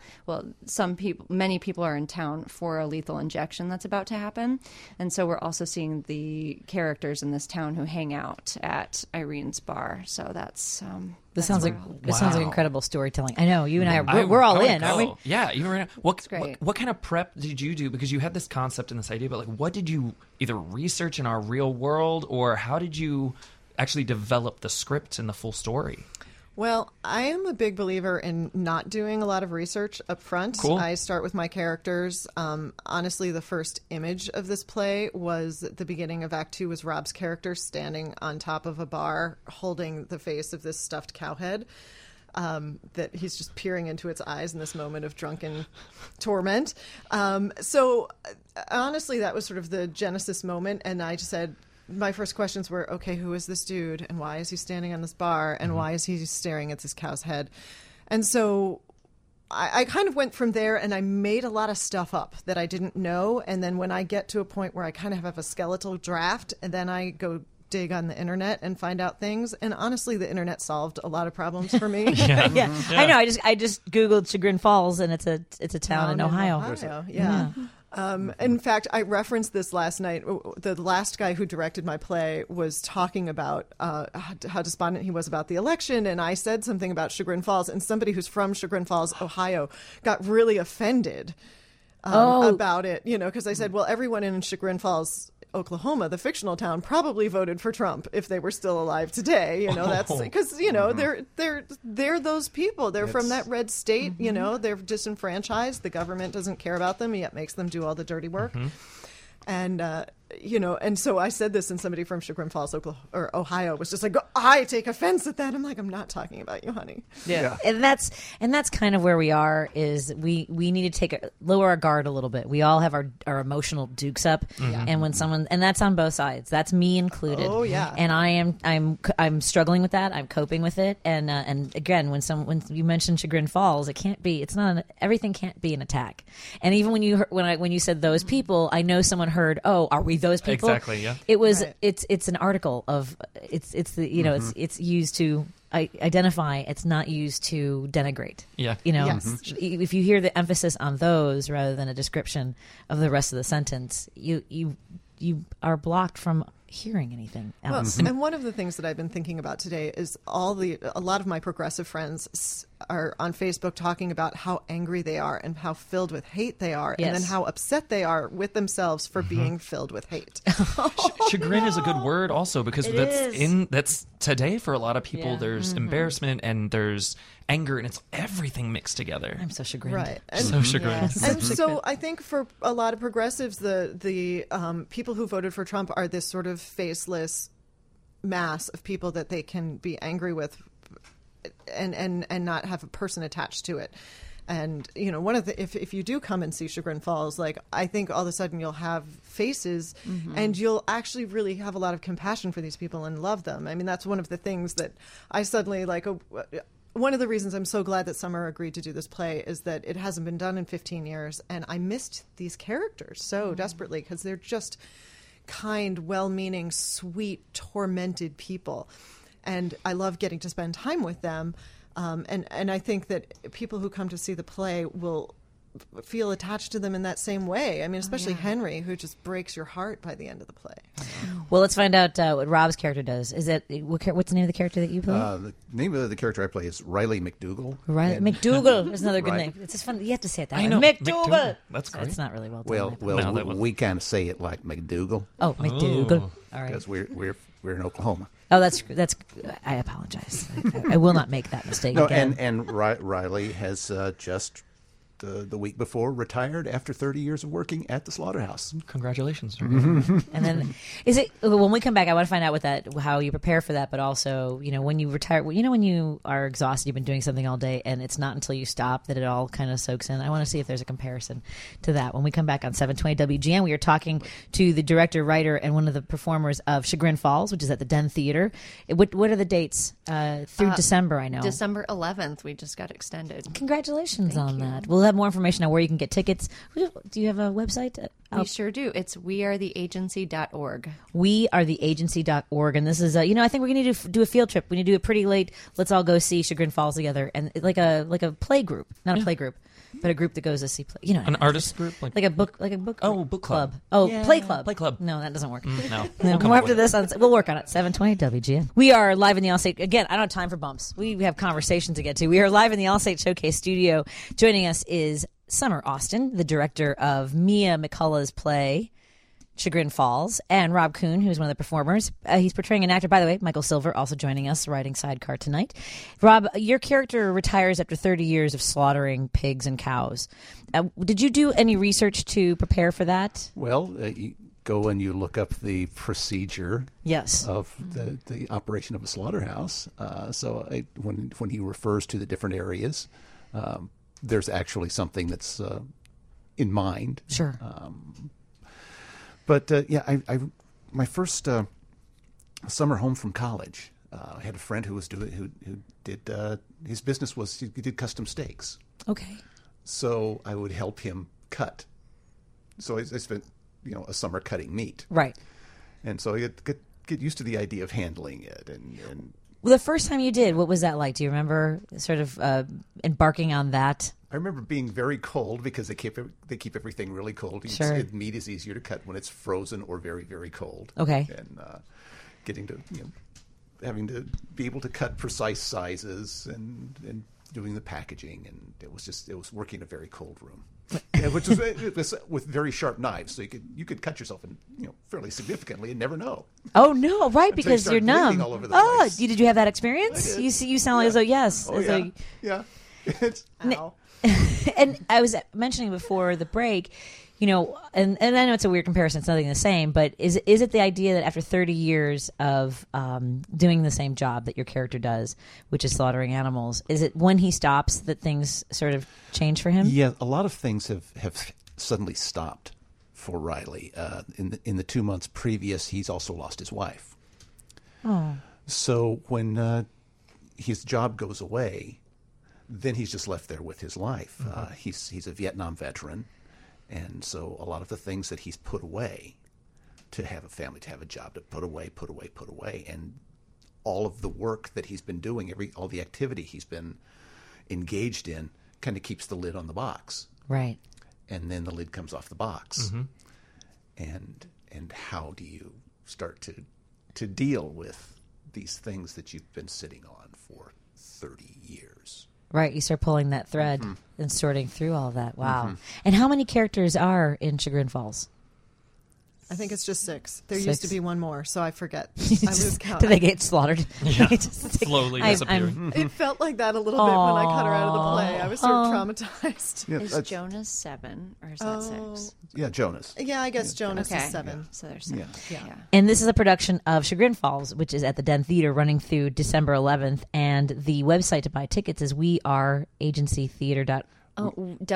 many people are in town for a lethal injection that's about to happen. And so we're also seeing the characters in this town who hang out at Irene's bar. So that's... This sounds like incredible storytelling. I know you and I we're all in, aren't we? Yeah, even right now. great. What kind of prep did you do? Because you had this concept and this idea, but what did you either research in our real world, or how did you actually develop the script and the full story? Well, I am a big believer in not doing a lot of research up front. Cool. I start with my characters. Honestly, the first image of this play was at the beginning of Act 2 was Rob's character standing on top of a bar holding the face of this stuffed cow head. That he's just peering into its eyes in this moment of drunken torment. So honestly, that was sort of the genesis moment. And I just said, my first questions were, okay, who is this dude? And why is he standing on this bar? And why is he staring at this cow's head? And so I kind of went from there, and I made a lot of stuff up that I didn't know. And then when I get to a point where I kind of have a skeletal draft, and then I go dig on the internet and find out things. And honestly, the internet solved a lot of problems for me. Yeah. I know. I just Googled Chagrin Falls, and it's a town in Ohio. Yeah. In fact, I referenced this last night. The last guy who directed my play was talking about how despondent he was about the election, and I said something about Chagrin Falls, and somebody who's from Chagrin Falls, Ohio, got really offended about it, because I said, well, everyone in Chagrin Falls, Oklahoma, the fictional town, probably voted for Trump if they were still alive today. That's because they're those people. They're from that red state. They're disenfranchised. The government doesn't care about them, yet makes them do all the dirty work. And and so I said this, and somebody from Chagrin Falls, Ohio, was just like, I take offense at that. I'm like, I'm not talking about you, honey. Yeah. And that's kind of where we are. Is we need to lower our guard a little bit. We all have our emotional dukes up, and when and that's on both sides. That's me included. Oh yeah. And I'm struggling with that. I'm coping with it. And again, when you mention Chagrin Falls, everything can't be an attack. And even when you said those people, I know someone heard, oh, are we those people? Exactly. Yeah. It was. Right. It's an article of. It's the it's used to identify. It's not used to denigrate. Yeah. Yes. If you hear the emphasis on those rather than a description of the rest of the sentence, you are blocked from hearing anything else. Well, and one of the things that I've been thinking about today is a lot of my progressive friends are on Facebook talking about how angry they are and how filled with hate they are, and then how upset they are with themselves for being filled with hate. Chagrin is a good word also, because that's today for a lot of people. There's embarrassment and there's anger, and it's everything mixed together. I'm so chagrined. Right. So chagrined. Yes. And so I think for a lot of progressives, the people who voted for Trump are this sort of faceless mass of people that they can be angry with and not have a person attached to it. And, one of the, if you do come and see Chagrin Falls, like, I think all of a sudden you'll have faces and you'll actually really have a lot of compassion for these people and love them. I mean, that's one of the things that I suddenly one of the reasons I'm so glad that Summer agreed to do this play is that it hasn't been done in 15 years. And I missed these characters so desperately, because they're just kind, well-meaning, sweet, tormented people. And I love getting to spend time with them. And I think that people who come to see the play will feel attached to them in that same way. I mean, especially Henry, who just breaks your heart by the end of the play. Well, let's find out what Rob's character does. What's the name of the character that you play? The name of the character I play is Riley McDougal. Riley McDougal is another good name. It's just fun. You have to say it that way. McDougal. That's great. It's not really well done. Well, we kind of say it like McDougal. Oh, McDougal. All right. Because we're in Oklahoma. Oh, that's. I apologize. I will not make that mistake again. And Riley has just the week before retired after 30 years of working at the slaughterhouse. Congratulations. And then, when we come back, I want to find out how you prepare for that, but also, when you retire, when you are exhausted, you've been doing something all day, and it's not until you stop that it all kind of soaks in. I want to see if there's a comparison to that. When we come back on 720 WGN, we are talking to the director, writer, and one of the performers of Chagrin Falls, which is at the Den Theater. What are the dates through December, I know? December 11th. We just got extended. Congratulations on that. We'll have more information on where you can get tickets. Do you have a website? We sure do. It's wearetheagency.org. Wearetheagency.org. And this is, I think we're going to do a field trip. We need to do it pretty late. Let's all go see Chagrin Falls together. And like a play group. Not a play group, but a group that goes to see play. An artist group? Like a book Oh, book club. Oh, yeah. Play club. Play club. No, that doesn't work. No. More after this. We'll work on it. 720 WGN. We are live in the Allstate. Again, I don't have time for bumps. We have conversation to get to. We are live in the Allstate Showcase studio. Joining us is Summer Austin, the director of Mia McCullough's play, Chagrin Falls, and Rob Kuhn, who's one of the performers. He's portraying an actor, by the way, Michael Silver, also joining us, riding sidecar tonight. Rob, your character retires after 30 years of slaughtering pigs and cows. Did you do any research to prepare for that? Well, you go and you look up the procedure of the operation of a slaughterhouse. When he refers to the different areas, there's actually something that's in mind. Sure. My first summer home from college, I had a friend who did his business was he did custom steaks. Okay. So I would help him cut. So I spent a summer cutting meat. Right. And so I get used to the idea of handling it and. Well, the first time you did, what was that like? Do you remember sort of embarking on that? I remember being very cold because they keep everything really cold. Sure. Meat is easier to cut when it's frozen or very, very cold. Okay. And getting to having to be able to cut precise sizes and doing the packaging, and it was working in a very cold room. Which was with very sharp knives, so you could cut yourself fairly significantly and never know. Oh no, right? Because you're numb. All over the place. Did you have that experience? You sound like as though yes. Oh, yeah. Ow. And I was mentioning before the break, you know, and I know it's a weird comparison, it's nothing the same, but is it the idea that after 30 years of doing the same job that your character does, which is slaughtering animals, is it when he stops that things sort of change for him? Yeah, a lot of things have suddenly stopped for Riley. In the 2 months previous, he's also lost his wife. Oh. So when his job goes away, then he's just left there with his life. He's a Vietnam veteran, and so a lot of the things that he's put away to have a family, to have a job, to put away, and all of the work that he's been doing, all the activity he's been engaged in, kind of keeps the lid on the box. Right. And then the lid comes off the box. And how do you start to deal with these things that you've been sitting on for 30 years? Right, you start pulling that thread and sorting through all that. Wow. And how many characters are in Chagrin Falls? I think it's just 6. There 6. used to be one more, so I forget. I lose count. Do they get slaughtered? Yeah, slowly disappearing. It felt like that a little bit when I cut her out of the play. I was sort of traumatized. Yeah, is Jonas 7 or is that 6? Yeah, Jonas. Yeah, I guess Jonas is 7. Yeah. So there's 7. Yeah. And this is a production of Chagrin Falls, which is at the Den Theater running through December 11th. And the website to buy tickets is weareagencytheater.org. Oh,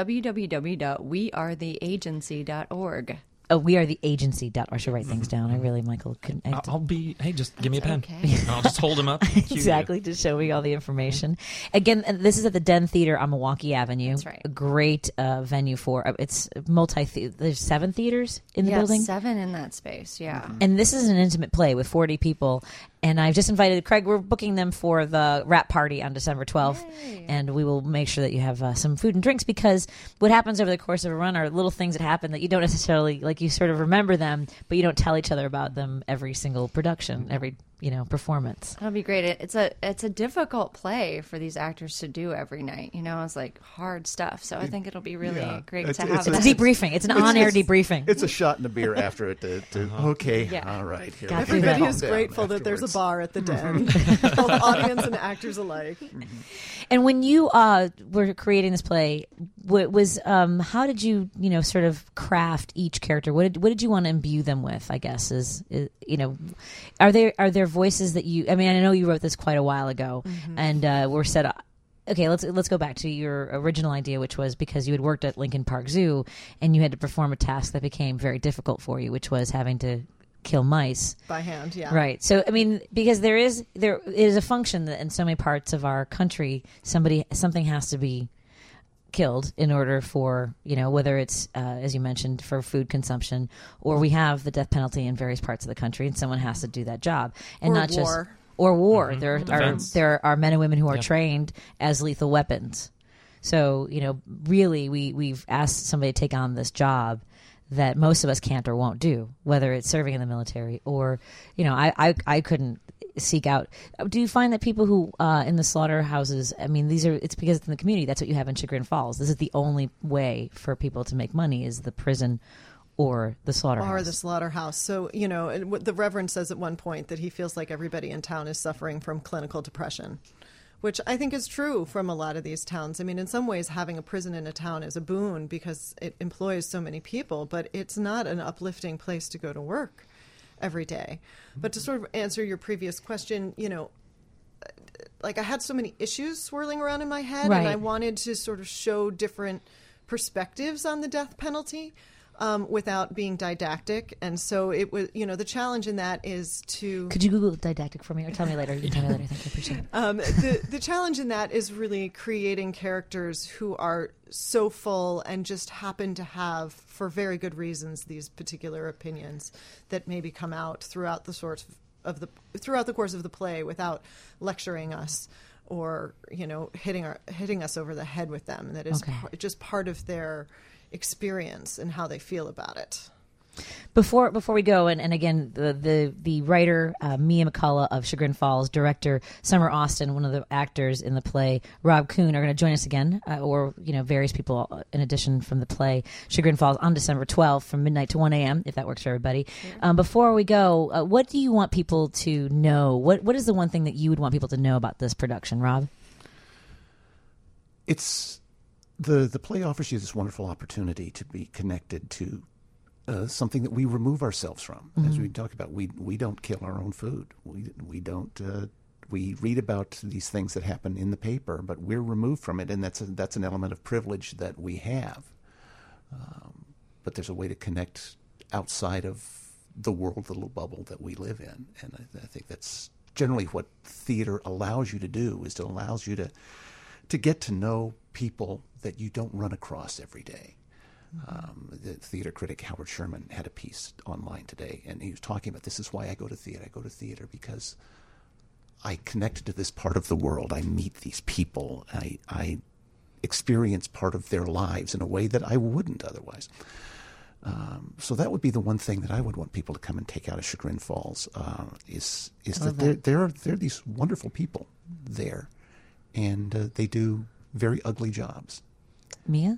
www.wearetheagency.org. Oh, we are the agency. I should write things down. I really, Michael, couldn't. Hey, just give me a pen. Okay. I'll just hold him up. Exactly, to show me all the information. Again, and this is at the Den Theater on Milwaukee Avenue. That's right. A great venue for it's there's 7 theaters in the Yeah, building. 7 in that space, yeah. And this is an intimate play with 40 people. And I've just invited Craig. We're booking them for the wrap party on December 12th. Yay. And we will make sure that you have some food and drinks, because what happens over the course of a run are little things that happen that you don't necessarily, like, you sort of remember them, but you don't tell each other about them every single production, every performance. That'll be great. It's a difficult play for these actors to do every night. It's like hard stuff. So I think it'll be really great to have. It's a debriefing. It's an on-air debriefing. It's a shot and a beer after it. Okay, all right. Here Everybody is grateful that there's a bar at the Den, both audience and actors alike. And when you were creating this play, how did you sort of craft each character? What did you want to imbue them with? I guess is are there voices that you? I mean, I know you wrote this quite a while ago, and we're set up. Okay, let's go back to your original idea, which was because you had worked at Lincoln Park Zoo and you had to perform a task that became very difficult for you, which was having to kill mice by hand. Yeah, right. So I mean, because there is a function that in so many parts of our country, something has to be killed in order for whether it's as you mentioned, for food consumption, or we have the death penalty in various parts of the country, and someone has to do that job, and or not war. just or war. Defense. There are men and women who are trained as lethal weapons. So really, we've asked somebody to take on this job that most of us can't or won't do, whether it's serving in the military or I couldn't seek out. Do you find that people who in the slaughterhouses, I mean, it's because it's in the community, that's what you have in Chagrin Falls. This is the only way for people to make money, is the prison or the slaughterhouse. So, the Reverend says at one point that he feels like everybody in town is suffering from clinical depression, which I think is true from a lot of these towns. I mean, in some ways, having a prison in a town is a boon because it employs so many people, but it's not an uplifting place to go to work every day. But to sort of answer your previous question, like I had so many issues swirling around in my head, and I wanted to sort of show different perspectives on the death penalty without being didactic. And so it was, the challenge in that is to... Could you Google didactic for me, or tell me later? You can tell me later. Thank you. Appreciate it. The challenge in that is really creating characters who are so full and just happen to have, for very good reasons, these particular opinions that maybe come out throughout the course of the play without lecturing us or hitting us over the head with them. And that is just part of their experience and how they feel about it. Before we go, and again, the writer Mia McCullough of Chagrin Falls, director Summer Austin, one of the actors in the play, Rob Kuhn, are going to join us again, or various people in addition from the play Chagrin Falls on December 12th from midnight to 1 a.m. if that works for everybody. Yeah. Before we go, what do you want people to know? What is the one thing that you would want people to know about this production, Rob? it's the play offers you this wonderful opportunity to be connected to something that we remove ourselves from. As we talk about, we don't kill our own food. We don't. We read about these things that happen in the paper, but we're removed from it, and that's an element of privilege that we have. But there's a way to connect outside of the world, the little bubble that we live in, and I think that's generally what theater allows you to do. Is it allows you to get to know people that you don't run across every day. The theater critic Howard Sherman had a piece online today, and he was talking about, this is why I go to theater. I go to theater because I connect to this part of the world. I meet these people. I experience part of their lives in a way that I wouldn't otherwise. So that would be the one thing that I would want people to come and take out of Chagrin Falls, is that there are these wonderful people there, and they do very ugly jobs. Mia?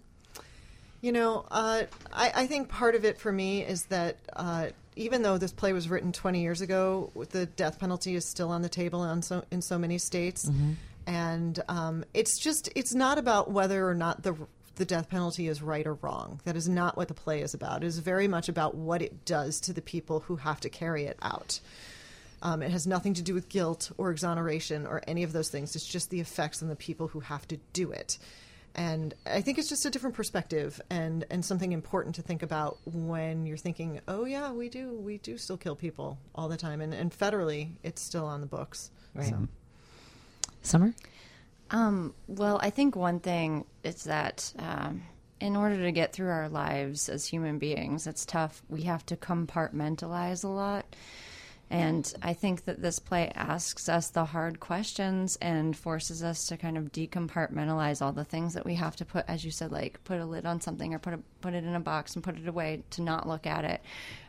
I think part of it for me is that even though this play was written 20 years ago, the death penalty is still on the table in so many states. And it's not about whether or not the death penalty is right or wrong. That is not what the play is about. It is very much about what it does to the people who have to carry it out. It has nothing to do with guilt or exoneration or any of those things. It's just the effects on the people who have to do it. And I think it's just a different perspective and something important to think about when you're thinking, oh, yeah, we do still kill people all the time. And federally, it's still on the books. Right. So. Summer? Well, I think one thing is that in order to get through our lives as human beings, it's tough. We have to compartmentalize a lot. And I think that this play asks us the hard questions and forces us to kind of decompartmentalize all the things that we have to put, as you said, like put a lid on something or put it in a box and put it away to not look at it.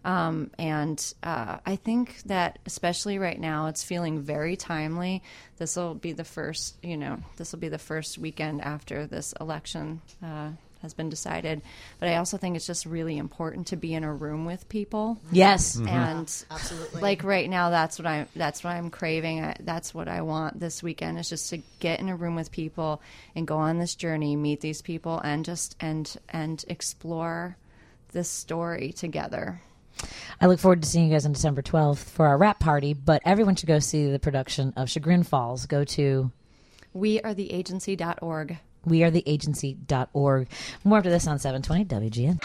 I think that especially right now, it's feeling very timely. This will be the first weekend after this election has been decided, but I also think it's just really important to be in a room with people. Yes, and absolutely. Like right now, that's what I'm craving. That's what I want this weekend, is just to get in a room with people and go on this journey, meet these people, and just and explore this story together. I look forward to seeing you guys on December 12th for our wrap party, but everyone should go see the production of Chagrin Falls. Go to wearetheagency.org. wearetheagency.org. More after this on 720 WGN.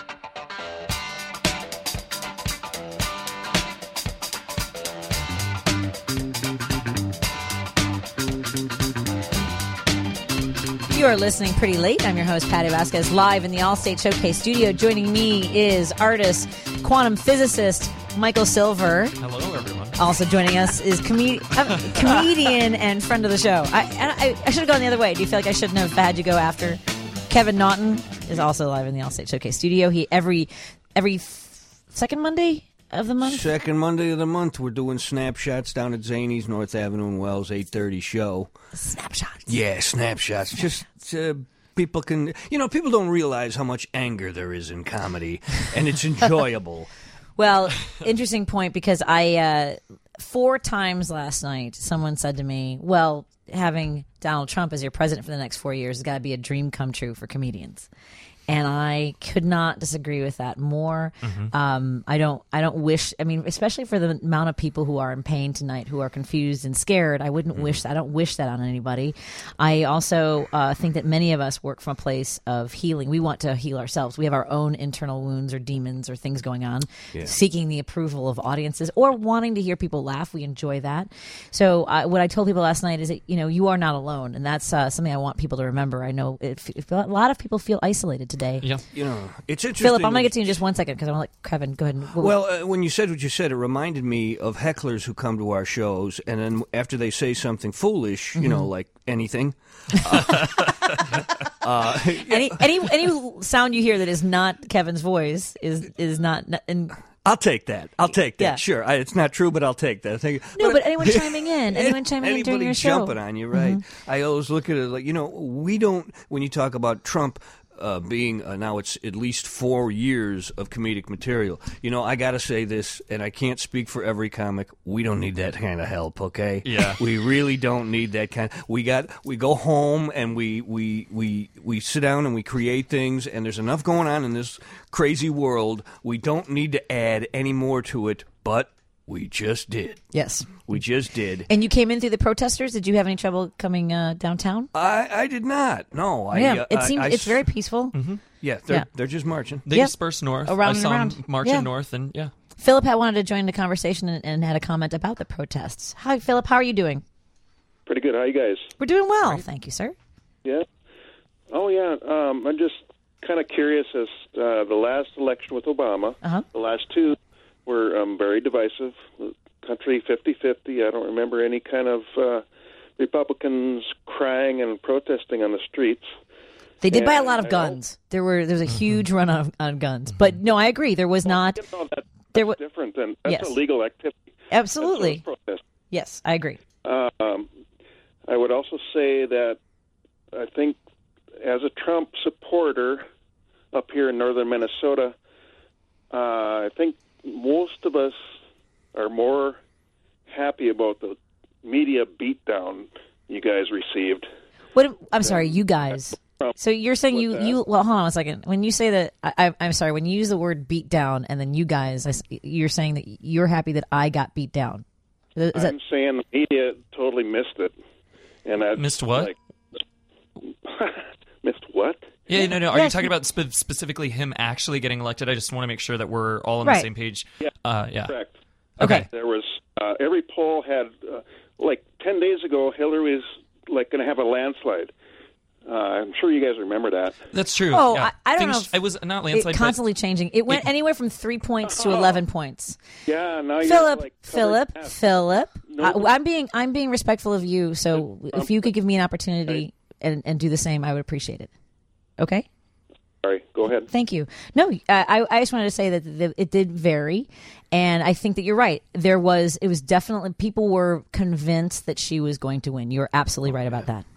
You are listening Pretty Late. I'm your host, Patty Vasquez, live in the Allstate Showcase studio. Joining me is artist, quantum physicist Michael Silver. Hello, everyone. Also joining us is comedian and friend of the show. I should have gone the other way. Do you feel like I shouldn't have had you go after? Kevin Naughton is also live in the Allstate Showcase studio. He every second Monday of the month? Second Monday of the month, we're doing snapshots down at Zany's, North Avenue and Wells, 8:30 show. Snapshots? Yeah, snapshots. Just people can, people don't realize how much anger there is in comedy, and it's enjoyable. Well, interesting point, because I 4 times last night someone said to me, well, having Donald Trump as your president for the next 4 years has got to be a dream come true for comedians. And I could not disagree with that more. I don't wish, especially for the amount of people who are in pain tonight, who are confused and scared, I don't wish that on anybody. I also think that many of us work from a place of healing. We want to heal ourselves. We have our own internal wounds or demons or things going on, seeking the approval of audiences or wanting to hear people laugh. We enjoy that. So what I told people last night is that, you are not alone. And that's something I want people to remember. I know a lot of people feel isolated today. Yeah. It's interesting. Philip, I'm going to get to you in just 1 second because I want to let Kevin go ahead. Well, when you said what you said, it reminded me of hecklers who come to our shows, and then after they say something foolish, like anything. Any sound you hear that is not Kevin's voice is not. I'll take that. Yeah. Sure. It's not true, but I'll take that. But anyone chiming in, during your show. Jumping on you, right? I always look at it like, we don't, when you talk about Trump, being now it's at least 4 years of comedic material. You know, I got to say this, and I can't speak for every comic. We don't need that kind of help, okay? Yeah. We really don't need that kind. We go home and we sit down and we create things, and there's enough going on in this crazy world. We don't need to add any more to it, but we just did. Yes. We just did. And you came in through the protesters? Did you have any trouble coming downtown? I did not. No. It's very peaceful. Mm-hmm. Yeah, they're just marching. They dispersed north. Around I saw and them around. marching north, and yeah. Philip had wanted to join the conversation and had a comment about the protests. Hi, Philip. How are you doing? Pretty good. How you guys? We're doing well. Thank you, sir. Yeah. Oh, yeah. I'm just kind of curious as the last election with Obama, the last two were very divisive. The country 50-50. I don't remember any kind of Republicans crying and protesting on the streets. They did buy a lot of guns. There was a huge run on guns. But no, I agree. There was not. That's different than that's a legal activity. Absolutely. Yes, I agree. I would also say that I think as a Trump supporter up here in northern Minnesota, I think most of us are more happy about the media beatdown you guys received. I'm sorry, you guys. So you're saying you well, hold on a second. When you say that, I'm sorry, when you use the word beat down and then you guys, you're saying that you're happy that I got beat down. I'm saying the media totally missed it. And I missed what? Missed what? Yeah, no. Are you talking about specifically him actually getting elected? I just want to make sure that we're all on the same page. Yeah, correct. Okay. There was every poll had like 10 days ago, Hillary was like going to have a landslide. I'm sure you guys remember that. That's true. Oh, yeah. I don't know. It was not landslide. Constantly changing. It went anywhere from 3 points to 11 points. Yeah, now Philip. I'm being respectful of you. So if you could give me an opportunity and do the same, I would appreciate it. Okay. Sorry, go ahead. Thank you. No, I just wanted to say that it did vary, and I think that you're right. It was definitely, people were convinced that she was going to win. You're absolutely right about that.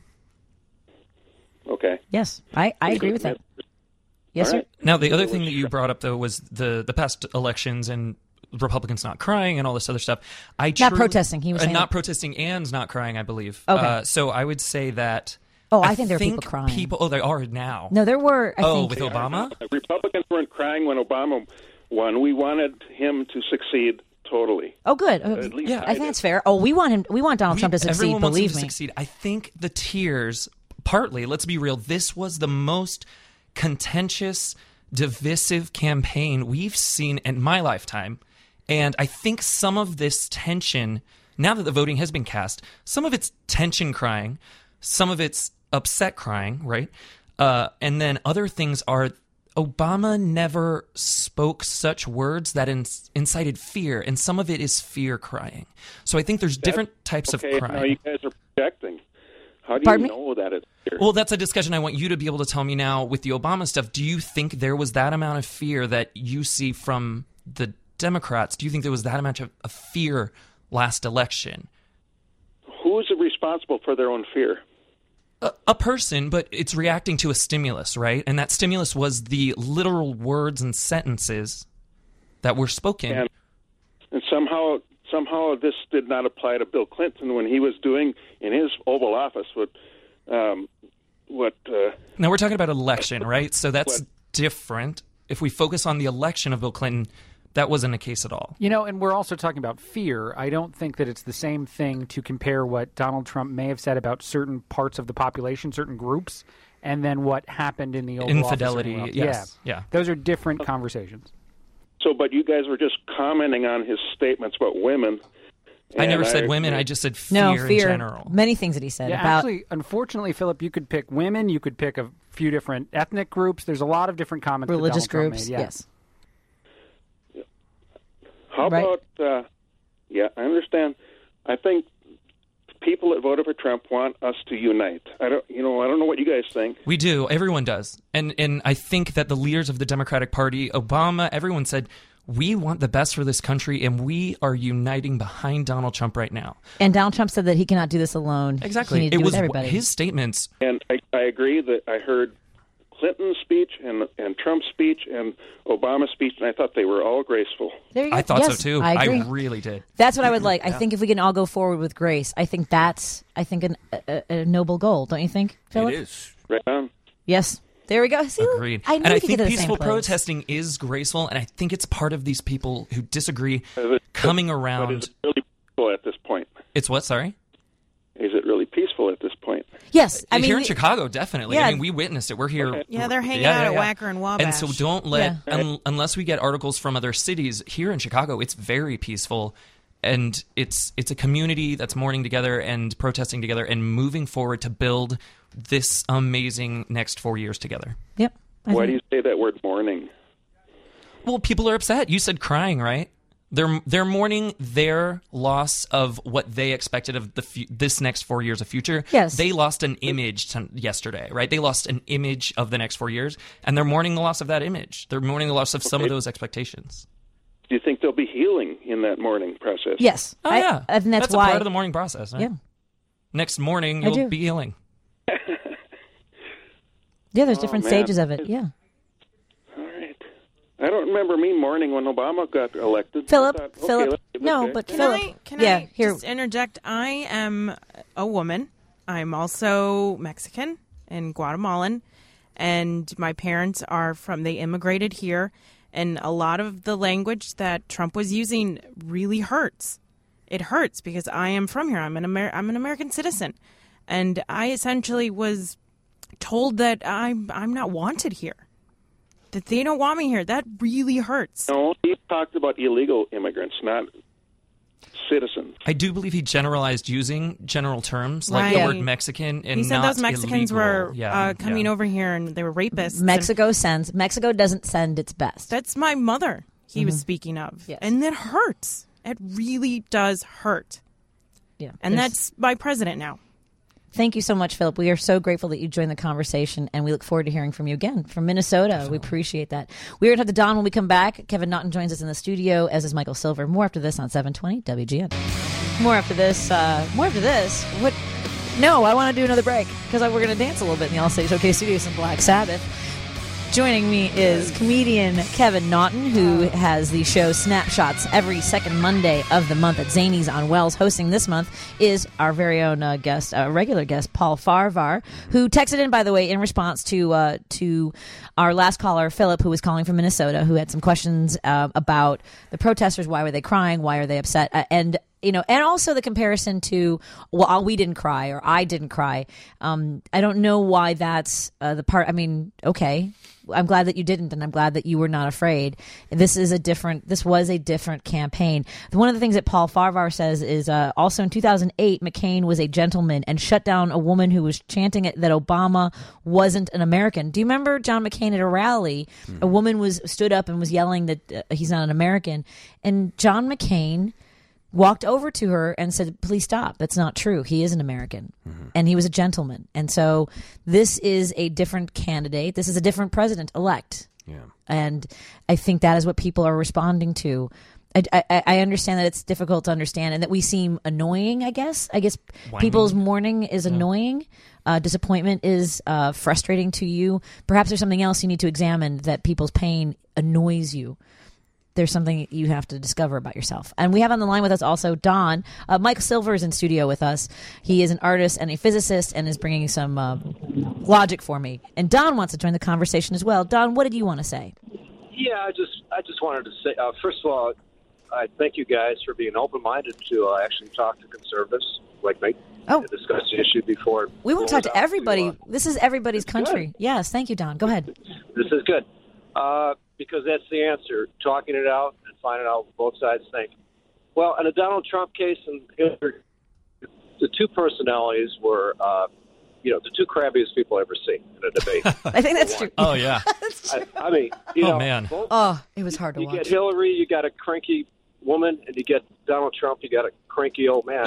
Okay. Yes, I agree with that. Yes, sir. Now, the other thing that you brought up, though, was the past elections and Republicans not crying and all this other stuff. Not protesting. He was saying not protesting and not crying, I believe. Okay. So I would say that. Oh, I think there were people crying. They are now. No, there were. I think. With Obama? Republicans weren't crying when Obama won. We wanted him to succeed totally. Oh, good. I think that's fair. Oh, we want Donald Trump to succeed. Everyone wants believe him to me. succeed. I think the tears, partly, let's be real, this was the most contentious, divisive campaign we've seen in my lifetime. And I think some of this tension, now that the voting has been cast, some of it's tension crying, some of it's upset crying, right? And then other things are Obama never spoke such words that incited fear, and some of it is fear crying. So I think there's different types of crying. Now you guys are projecting. How do you know that it's fear? Well, that's a discussion I want you to be able to tell me now with the Obama stuff. Do you think there was that amount of fear that you see from the Democrats? Do you think there was that amount of fear last election? Who's responsible for their own fear? A person, but it's reacting to a stimulus, right? And that stimulus was the literal words and sentences that were spoken. And somehow this did not apply to Bill Clinton when he was doing in his Oval Office now we're talking about election, right? So that's different. If we focus on the election of Bill Clinton, that wasn't the case at all. You know, and we're also talking about fear. I don't think that it's the same thing to compare what Donald Trump may have said about certain parts of the population, certain groups, and then what happened in the Oval Infidelity, Office. yes. Yeah. Those are different conversations. So, but you guys were just commenting on his statements about women. I never said women. I just said fear in general. Many things that he said. Yeah, actually, unfortunately, Philip, you could pick women. You could pick a few different ethnic groups. There's a lot of different comments religious that Donald groups. Trump made. Yes. How about, I understand. I think people that voted for Trump want us to unite. I don't know what you guys think. We do. Everyone does. And I think that the leaders of the Democratic Party, Obama, everyone said, we want the best for this country, and we are uniting behind Donald Trump right now. And Donald Trump said that he cannot do this alone. Exactly. He needed to do it with everybody. His statements. And I agree that I heard Clinton's speech and Trump's speech and Obama's speech, and I thought they were all graceful. There you go. I thought Yes, so too. I agree. really did. That's what I would like. I think if we can all go forward with grace, I think that's a noble goal, don't you think, Philip? It is. Right on. Yes. There we go. See, Agreed. I knew and we I could think get to the peaceful same place. protesting is graceful, and I think it's part of these people who disagree coming around. But is it really peaceful at this point? It's what? Sorry? Is it really peaceful at this point? Yes. I mean, here in Chicago, definitely. Yeah. I mean, we witnessed it. We're here. Yeah, they're hanging out at Wacker and Wabash. And so don't let, unless we get articles from other cities, here in Chicago, it's very peaceful. And it's a community that's mourning together and protesting together and moving forward to build this amazing next 4 years together. Yep. Why do you say that word mourning? Well, people are upset. You said crying, right? They're mourning their loss of what they expected of this next 4 years of future. Yes. They lost an image yesterday, right? They lost an image of the next 4 years, and they're mourning the loss of that image. They're mourning the loss of some of those expectations. Do you think there'll be healing in that mourning process? Yes. Oh, yeah. I think that's a why. part of the mourning process. Right? Yeah. Next morning, I do. you'll be healing. Yeah, there's different man. stages of it. Yeah. All right. I don't remember me mourning when Obama got elected. Philip, I thought, okay, Philip, let's give it no, a but day. Philip, Can yeah, I here. just interject? I am a woman. I'm also Mexican and Guatemalan, and my parents are they immigrated here, and a lot of the language that Trump was using really hurts. It hurts because I am from here. I'm an American citizen, and I essentially was told that I'm not wanted here, that they don't want me here. That really hurts. No, he talked about illegal immigrants, not citizens. I do believe he generalized using general terms like the Right. word Mexican and He said not those Mexicans illegal. were coming over here and they were rapists. Mexico doesn't send its best. That's my mother he was Mhm. speaking of. Yes. And that hurts. It really does hurt. Yeah. And that's my president now. Thank you so much, Philip. We are so grateful that you joined the conversation, and we look forward to hearing from you again from Minnesota. Definitely. We appreciate that. We're going to have the Dawn when we come back. Kevin Naughton joins us in the studio, as is Michael Silver. More after this on 720 WGN. More after this. What? No, I want to do another break because we're going to dance a little bit in the All-State Showcase Studios in Black Sabbath. Joining me is comedian Kevin Naughton, who has the show Snapshots every second Monday of the month at Zanies on Wells. Hosting this month is our very own regular guest, Paul Farvar, who texted in, by the way, in response to our last caller, Philip, who was calling from Minnesota, who had some questions about the protesters. Why were they crying? Why are they upset? And also the comparison to, well, we didn't cry or I didn't cry. I don't know why that's the part. I mean, okay. I'm glad that you didn't, and I'm glad that you were not afraid. This was a different campaign. One of the things that Paul Farvar says is also in 2008, McCain was a gentleman and shut down a woman who was chanting that Obama wasn't an American. Do you remember John McCain at a rally? A woman stood up and was yelling that he's not an American, and John McCain walked over to her and said, "Please stop. That's not true. He is an American." Mm-hmm. And he was a gentleman. And so this is a different candidate. This is a different president-elect. Yeah. And I think that is what people are responding to. I understand that it's difficult to understand and that we seem annoying, I guess. Whining. People's mourning is annoying. Disappointment is frustrating to you. Perhaps there's something else you need to examine, that people's pain annoys you. There's something you have to discover about yourself. And we have on the line with us also Don. Michael Silver is in studio with us. He is an artist and a physicist and is bringing some logic for me. And Don wants to join the conversation as well. Don, what did you want to say? Yeah, I just wanted to say, first of all, I thank you guys for being open-minded to actually talk to conservatives like me and discuss the issue before. We won't talk to everybody. This is everybody's country. Good. Yes, thank you, Don. Go ahead. This is good. Because that's the answer, talking it out and finding out what both sides think. Well, in the Donald Trump case and Hillary, the two personalities were, the two crabbiest people I've ever seen in a debate. I think that's true. Oh, yeah. I mean, man. It was hard to watch. You get Hillary, you got a cranky woman, and you get Donald Trump, you got a cranky old man.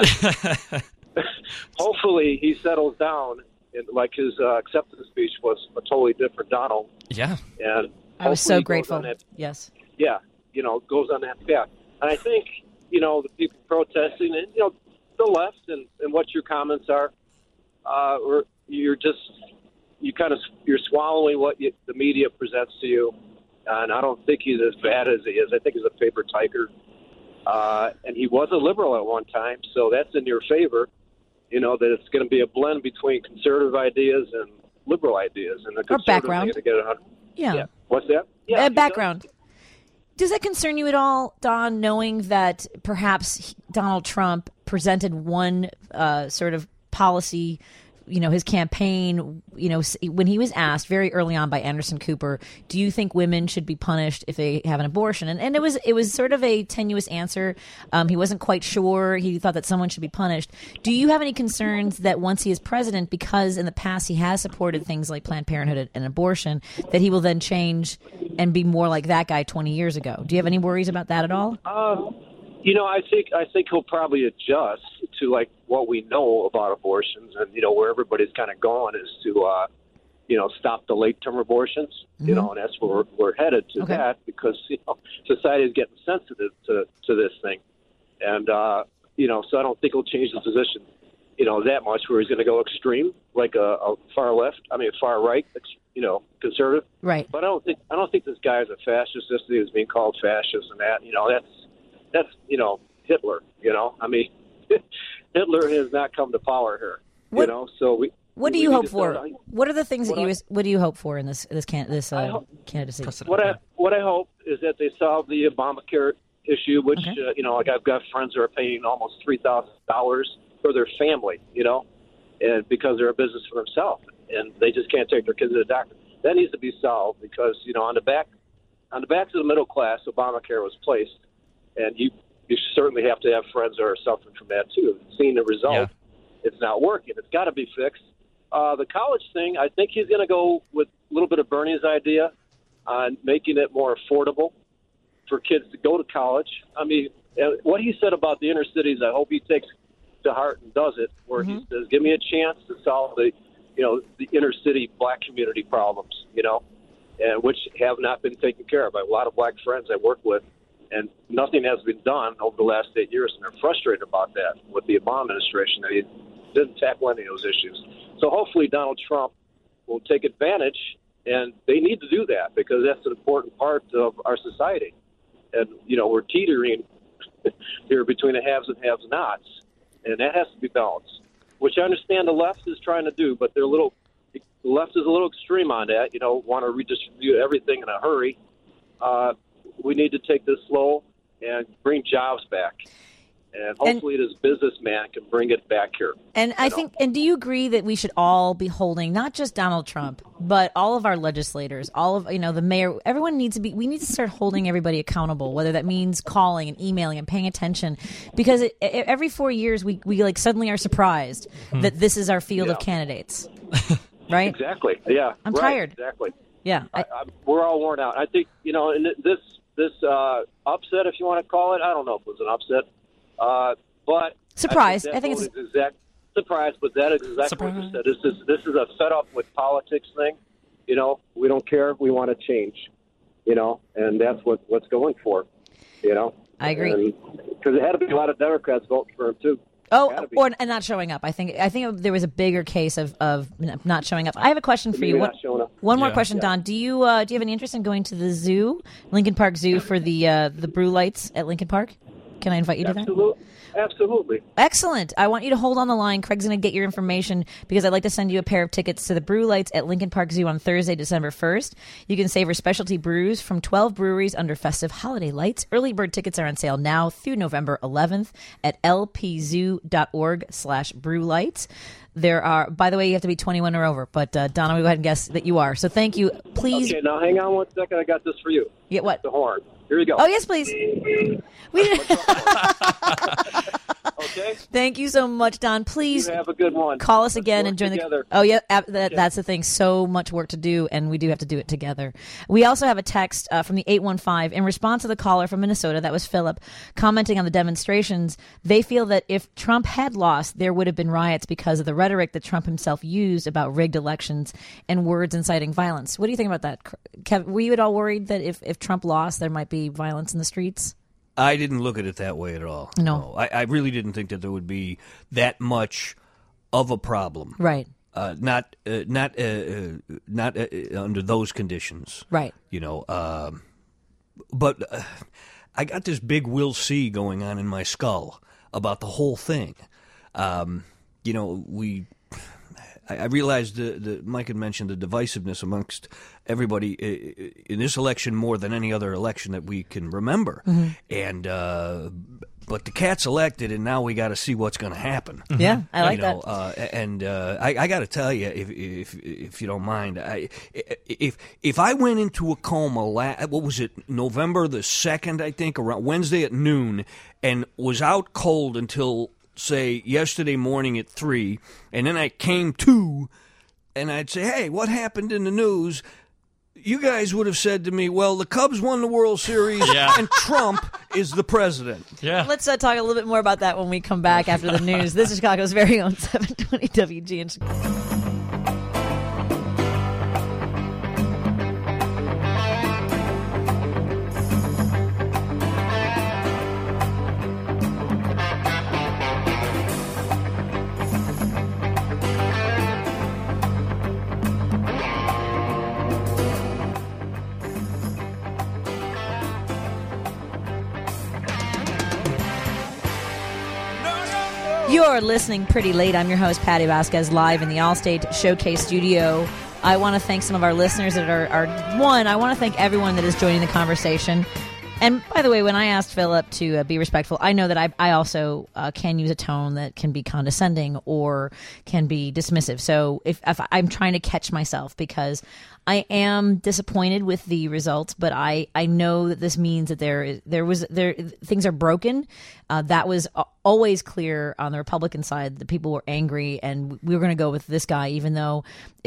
Hopefully he settles down, and like his acceptance speech was a totally different Donald. Yeah. And I was so grateful. Yes. Yeah, goes on that path. And I think, the people protesting and, the left and what your comments are, you're just you're swallowing what the media presents to you, and I don't think he's as bad as he is. I think he's a paper tiger, and he was a liberal at one time, so that's in your favor. That it's going to be a blend between conservative ideas and liberal ideas, and the conservatives are going to get 100. Yeah. What's that? Yeah. Background. Does that concern you at all, Don, knowing that perhaps Donald Trump presented one sort of policy, his campaign, when he was asked very early on by Anderson Cooper, do you think women should be punished if they have an abortion? And it was sort of a tenuous answer. He wasn't quite sure. He thought that someone should be punished. Do you have any concerns that once he is president, because in the past he has supported things like Planned Parenthood and abortion, that he will then change and be more like that guy 20 years ago? Do you have any worries about that at all? I think he'll probably adjust to like what we know about abortions, and where everybody's kind of going is to stop the late-term abortions. Mm-hmm. And that's where we're headed to that, because society is getting sensitive to this thing, and so I don't think he'll change the position that much, where he's going to go extreme like a far right, conservative. Right. But I don't think this guy is a fascist. Just he was being called fascist, and that's Hitler. Hitler has not come to power here. So what do you hope for? What are the things what do you hope for in this candidacy? What I hope is that they solve the Obamacare issue, which I've got friends who are paying almost $3,000 for their family, and because they're a business for themselves, and they just can't take their kids to the doctor. That needs to be solved, because on the backs of the middle class, Obamacare was placed, and you certainly have to have friends that are suffering from that too. Seeing the result, It's not working. It's got to be fixed. The college thing, I think he's going to go with a little bit of Bernie's idea on making it more affordable for kids to go to college. I mean, what he said about the inner cities, I hope he takes to heart and does it, where he says, give me a chance to solve the inner city black community problems, and which have not been taken care of. I have a lot of black friends I work with, and nothing has been done over the last 8 years, and they're frustrated about that with the Obama administration, that he didn't tackle any of those issues. So hopefully Donald Trump will take advantage, and they need to do that, because that's an important part of our society. And, we're teetering here between the haves and have-nots, and that has to be balanced, which I understand the left is trying to do, but the left is a little extreme on that, want to redistribute everything in a hurry. We need to take this slow and bring jobs back. And hopefully this businessman can bring it back here. And I think, and do you agree that we should all be holding not just Donald Trump, but all of our legislators, all of, the mayor, everyone needs to be, we need to start holding everybody accountable, whether that means calling and emailing and paying attention, because every 4 years we like suddenly are surprised that this is our field of candidates. Right? Exactly. Yeah. I'm tired. Exactly. Yeah. We're all worn out. I think, in this upset, if you want to call it, I don't know if it was an upset. But surprise! I think it's exact surprise, but that is exactly what you said. This is a fed up with politics thing. We don't care. We want to change. And that's what's going for. I agree. Because it had to be a lot of Democrats voting for him too. And not showing up. I think there was a bigger case of not showing up. I have a question for you. One more question, Don. Do you have any interest in going to the zoo, Lincoln Park Zoo, for the Brew Lights at Lincoln Park? Can I invite you to that? Absolutely. Excellent. I want you to hold on the line. Craig's going to get your information, because I'd like to send you a pair of tickets to the Brew Lights at Lincoln Park Zoo on Thursday, December 1st. You can savor specialty brews from 12 breweries under festive holiday lights. Early bird tickets are on sale now through November 11th at lpzoo.org/brewlights. There are, by the way, you have to be 21 or over, but Donna, we'll go ahead and guess that you are. So thank you. Please. Okay, now hang on one second. I got this for you. Yeah, what? The horn. Here you go. Oh, yes, please. Okay. Thank you so much, Don. Please have a good one. Call us again and join together. Oh, yeah, that's the thing. So much work to do, and we do have to do it together. We also have a text from the 815 in response to the caller from Minnesota. That was Philip, commenting on the demonstrations. They feel that if Trump had lost, there would have been riots because of the rhetoric that Trump himself used about rigged elections and words inciting violence. What do you think about that, Kev? Were you at all worried that if Trump lost, there might be violence in the streets? I didn't look at it that way at all. No. I really didn't think that there would be that much of a problem. Right. not under those conditions. Right. But I got this big we'll see going on in my skull about the whole thing. I realized Mike had mentioned the divisiveness amongst everybody in this election more than any other election that we can remember. Mm-hmm. And but the cat's elected, and now we got to see what's going to happen. Yeah, I like that. I got to tell you, if you don't mind, if I went into a coma, what was it, November the 2nd, I think, around Wednesday at noon, and was out cold until, say, yesterday morning at 3, and then I came to, and I'd say, hey, what happened in the news? You guys would have said to me, well, the Cubs won the World Series and Trump is the president. Yeah. Let's talk a little bit more about that when we come back after the news. This is Chicago's very own 720 WGN. You're listening Pretty Late. I'm your host, Patty Vasquez, live in the Allstate Showcase studio. I want to thank some of our listeners that are I want to thank everyone that is joining the conversation. And by the way, when I asked Philip to be respectful, I know that I also can use a tone that can be condescending or can be dismissive. So if I'm trying to catch myself, because I am disappointed with the results, but I know that this means that things are broken. That was always clear on the Republican side. The people were angry, and we were going to go with this guy, even though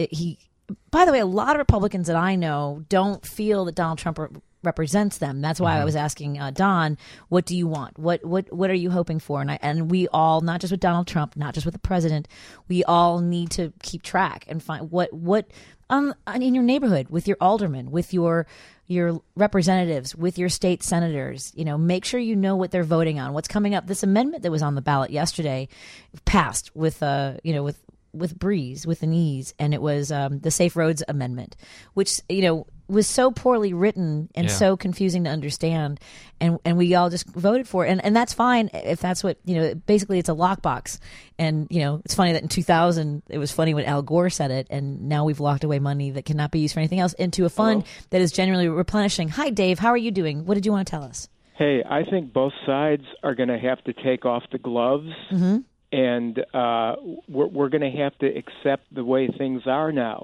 by the way, a lot of Republicans that I know don't feel that Donald Trump represents them. That's why I was asking Don, what do you want? What are you hoping for? And we all, not just with Donald Trump, not just with the president, we all need to keep track and find what in your neighborhood, with your aldermen, with your representatives, with your state senators. Make sure you know what they're voting on, what's coming up. This amendment that was on the ballot yesterday passed with Breeze, with an ease, and it was the Safe Roads Amendment, which was so poorly written and so confusing to understand, and we all just voted for it, and that's fine if that's what basically it's a lockbox. And it's funny that in 2000 it was funny when Al Gore said it, and now we've locked away money that cannot be used for anything else into a fund that is generally replenishing. Hi, Dave, how are you doing? What did you want to tell us? Hey, I think both sides are going to have to take off the gloves. Mm-hmm. And we're going to have to accept the way things are now.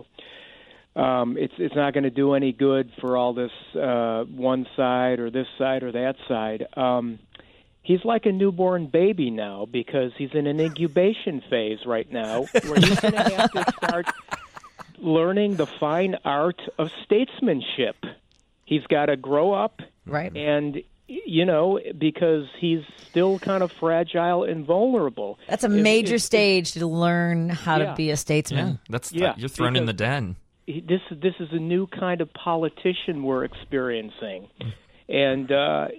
It's not going to do any good for all this one side or this side or that side. He's like a newborn baby now, because he's in an incubation phase right now, where he's going to have to start learning the fine art of statesmanship. He's got to grow up, right? And because he's still kind of fragile and vulnerable. That's a major stage to learn how to be a statesman. You're thrown in the den. This is a new kind of politician we're experiencing. And,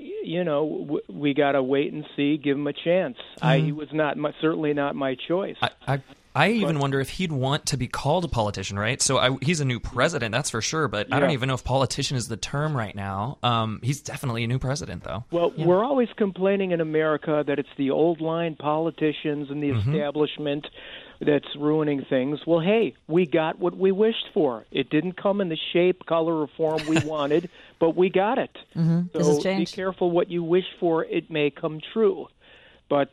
we got to wait and see, give him a chance. He was certainly not my choice. I even wonder if he'd want to be called a politician, right? So he's a new president, that's for sure, but I don't even know if politician is the term right now. He's definitely a new president, though. Well, we're always complaining in America that it's the old line politicians and the establishment that's ruining things. Well, hey, we got what we wished for. It didn't come in the shape, color, or form we wanted, but we got it. Mm-hmm. So be careful what you wish for. It may come true. But...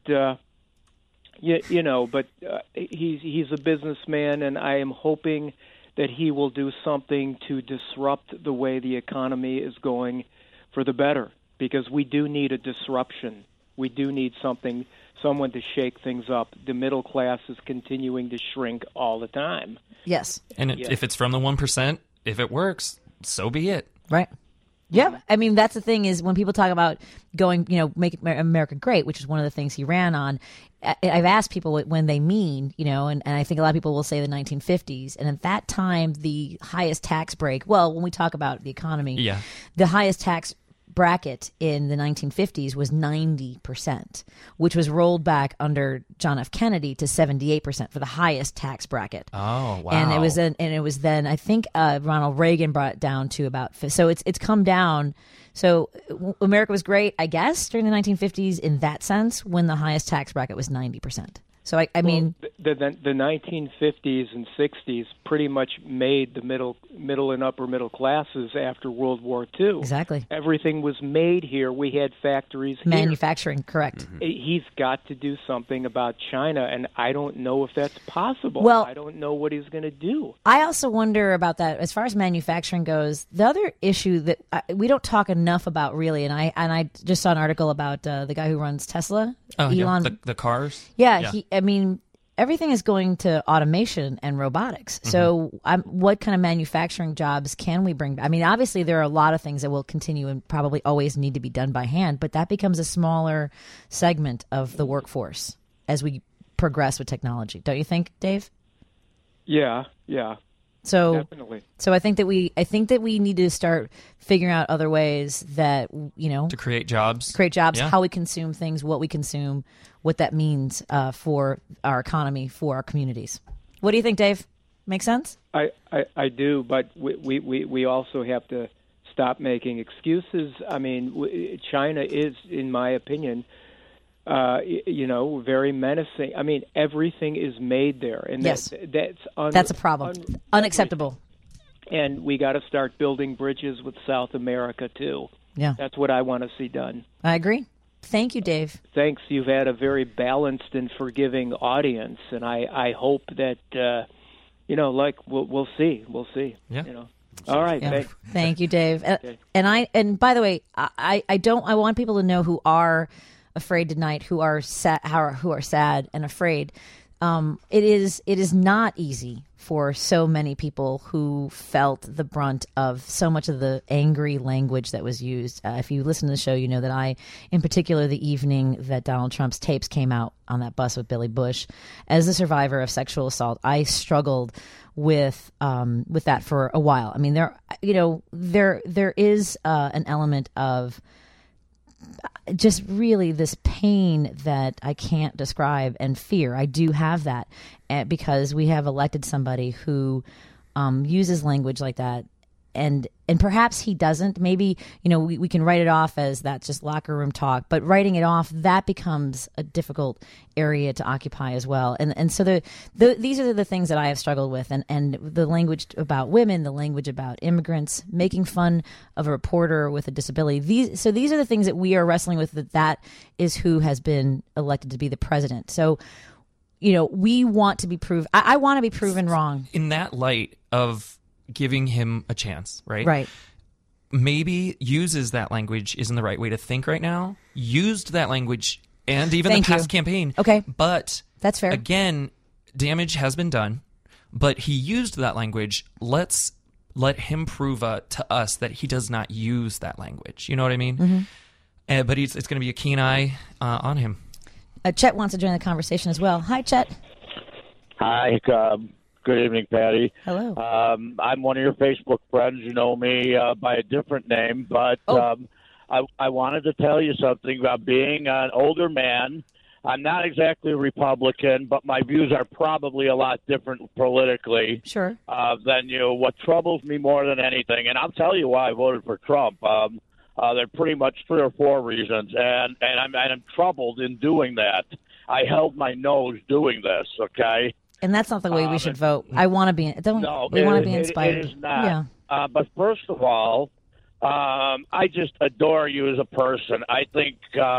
he's a businessman, and I am hoping that he will do something to disrupt the way the economy is going for the better, because we do need a disruption. We do need someone to shake things up. The middle class is continuing to shrink all the time. Yes. And if it's from the 1%, if it works, so be it. Right. Yeah, I mean, that's the thing is when people talk about going, make America great, which is one of the things he ran on, I've asked people when they mean, and I think a lot of people will say the 1950s. And at that time, the highest tax break, when we talk about the economy, the highest tax bracket in the 1950s was 90%, which was rolled back under John F. Kennedy to 78% for the highest tax bracket. Oh, wow. And it was then I think Ronald Reagan brought it down to about, so it's come down. So America was great, I guess, during the 1950s in that sense, when the highest tax bracket was 90%. So I mean, the 1950s and 60s pretty much made the middle and upper middle classes after World War II. Exactly. Everything was made here. We had factories here. Manufacturing, correct. He's got to do something about China, and I don't know if that's possible. Well, I don't know what he's going to do. I also wonder about that as far as manufacturing goes. The other issue that we don't talk enough about, really, and I just saw an article about the guy who runs Tesla, Elon. Yeah. The cars. Yeah. I mean, everything is going to automation and robotics. So what kind of manufacturing jobs can we bring? I mean, obviously, there are a lot of things that will continue and probably always need to be done by hand, but that becomes a smaller segment of the workforce as we progress with technology. Don't you think, Dave? Yeah. So definitely. So I think that we need to start figuring out other ways that, to create jobs, yeah. How we consume things, what we consume, what that means for our economy, for our communities. What do you think, Dave? Make sense? I do, but we also have to stop making excuses. I mean, China is, in my opinion, very menacing. I mean, everything is made there, and yes, that's a problem. Unacceptable. And we got to start building bridges with South America too. Yeah, that's what I want to see done. I agree. Thank you, Dave. Thanks. You've had a very balanced and forgiving audience, and I hope that we'll see. We'll see. Yeah. All right. Yeah. Thanks. Thank you, Dave. Okay. And by the way, I want people to know who are afraid tonight, who are sad and afraid. It is not easy for so many people who felt the brunt of so much of the angry language that was used. If you listen to the show, you know that I, in particular, the evening that Donald Trump's tapes came out on that bus with Billy Bush, as a survivor of sexual assault, I struggled with that for a while. I mean, there is an element of just really this pain that I can't describe, and fear. I do have that because we have elected somebody who uses language like that, and perhaps he doesn't. Maybe we can write it off as that's just locker room talk, but writing it off, that becomes a difficult area to occupy as well. And so these are the things that I have struggled with, and the language about women, the language about immigrants, making fun of a reporter with a disability. These are the things that we are wrestling with. That is who has been elected to be the president. So we want to be proved. I want to be proven wrong. In that light of giving him a chance, right? Right. Maybe uses that language isn't the right way to think right now. Used that language and even Thank the past you. campaign. Okay. But that's fair. Again, damage has been done, but he used that language. Let's let him prove to us that he does not use that language. You know what I mean? Mm-hmm. But it's going to be a keen eye on him. Chet wants to join the conversation as well. Hi, Chet. Hi. Good evening, Patty. Hello. I'm one of your Facebook friends. You know me by a different name, but I wanted to tell you something about being an older man. I'm not exactly a Republican, but my views are probably a lot different politically than you. What troubles me more than anything, and I'll tell you why I voted for Trump. There are pretty much 3 or 4 reasons, and I'm troubled in doing that. I held my nose doing this, okay? And that's not the way we should vote. I want to be. We want to be inspired. It is not. Yeah. But first of all, I just adore you as a person. I think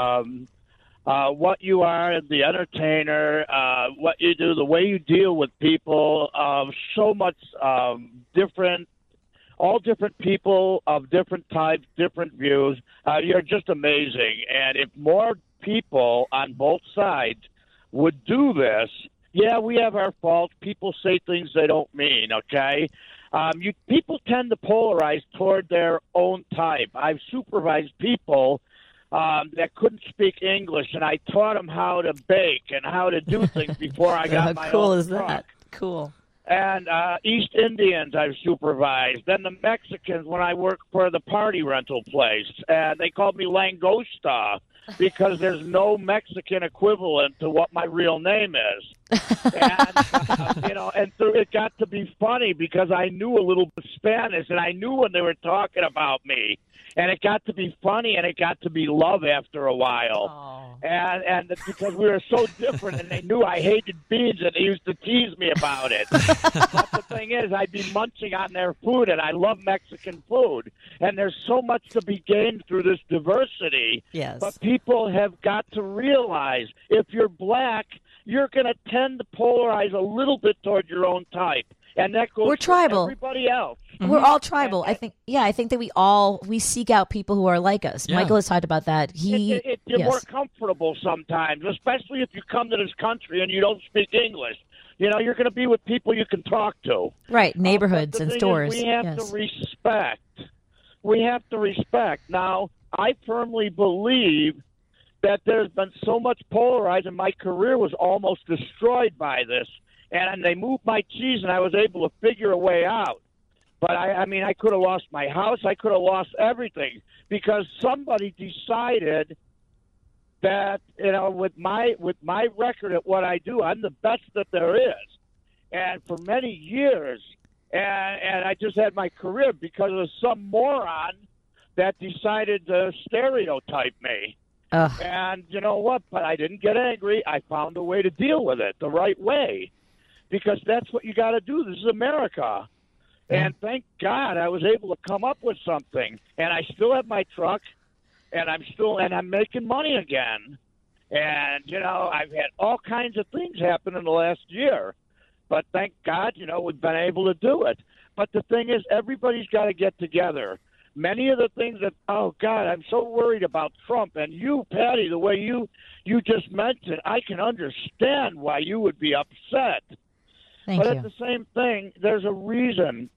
what you are, the entertainer, what you do, the way you deal with people, so much different. All different people of different types, different views. You're just amazing. And if more people on both sides would do this, yeah, we have our faults. People say things they don't mean, okay? People tend to polarize toward their own type. I've supervised people that couldn't speak English, and I taught them how to bake and how to do things before I got my cool own is truck. that? Cool. and East Indians I've supervised. Then the Mexicans when I worked for the party rental place. They called me Langosta because there's no Mexican equivalent to what my real name is. And, it got to be funny because I knew a little bit Spanish, and I knew when they were talking about me. And it got to be funny, and it got to be love after a while. And because we were so different, and they knew I hated beans, and they used to tease me about it. But the thing is, I'd be munching on their food, and I love Mexican food. And there's so much to be gained through this diversity. Yes. But people have got to realize if you're black, you're going to tend to polarize a little bit toward your own type. And that goes We're tribal. for everybody else. We're all tribal. I think that we seek out people who are like us. Yeah. Michael has talked about that. You're Yes. more comfortable sometimes, especially if you come to this country and you don't speak English. You're going to be with people you can talk to. Right, neighborhoods But the and thing stores. is, we have Yes. to respect. We have to respect. Now, I firmly believe that there's been so much polarizing. My career was almost destroyed by this. And they moved my cheese, and I was able to figure a way out. But, I could have lost my house. I could have lost everything because somebody decided that, with my record at what I do, I'm the best that there is. And for many years, and I just had my career because of some moron that decided to stereotype me. And you know what? But I didn't get angry. I found a way to deal with it the right way. Because that's what you got to do. This is America. And thank God I was able to come up with something. And I still have my truck, and I'm making money again. And, I've had all kinds of things happen in the last year. But thank God, we've been able to do it. But the thing is, everybody's got to get together. Many of the things that, oh, God, I'm so worried about Trump. And you, Patty, the way you just mentioned, I can understand why you would be upset. But at the same thing, there's a reason.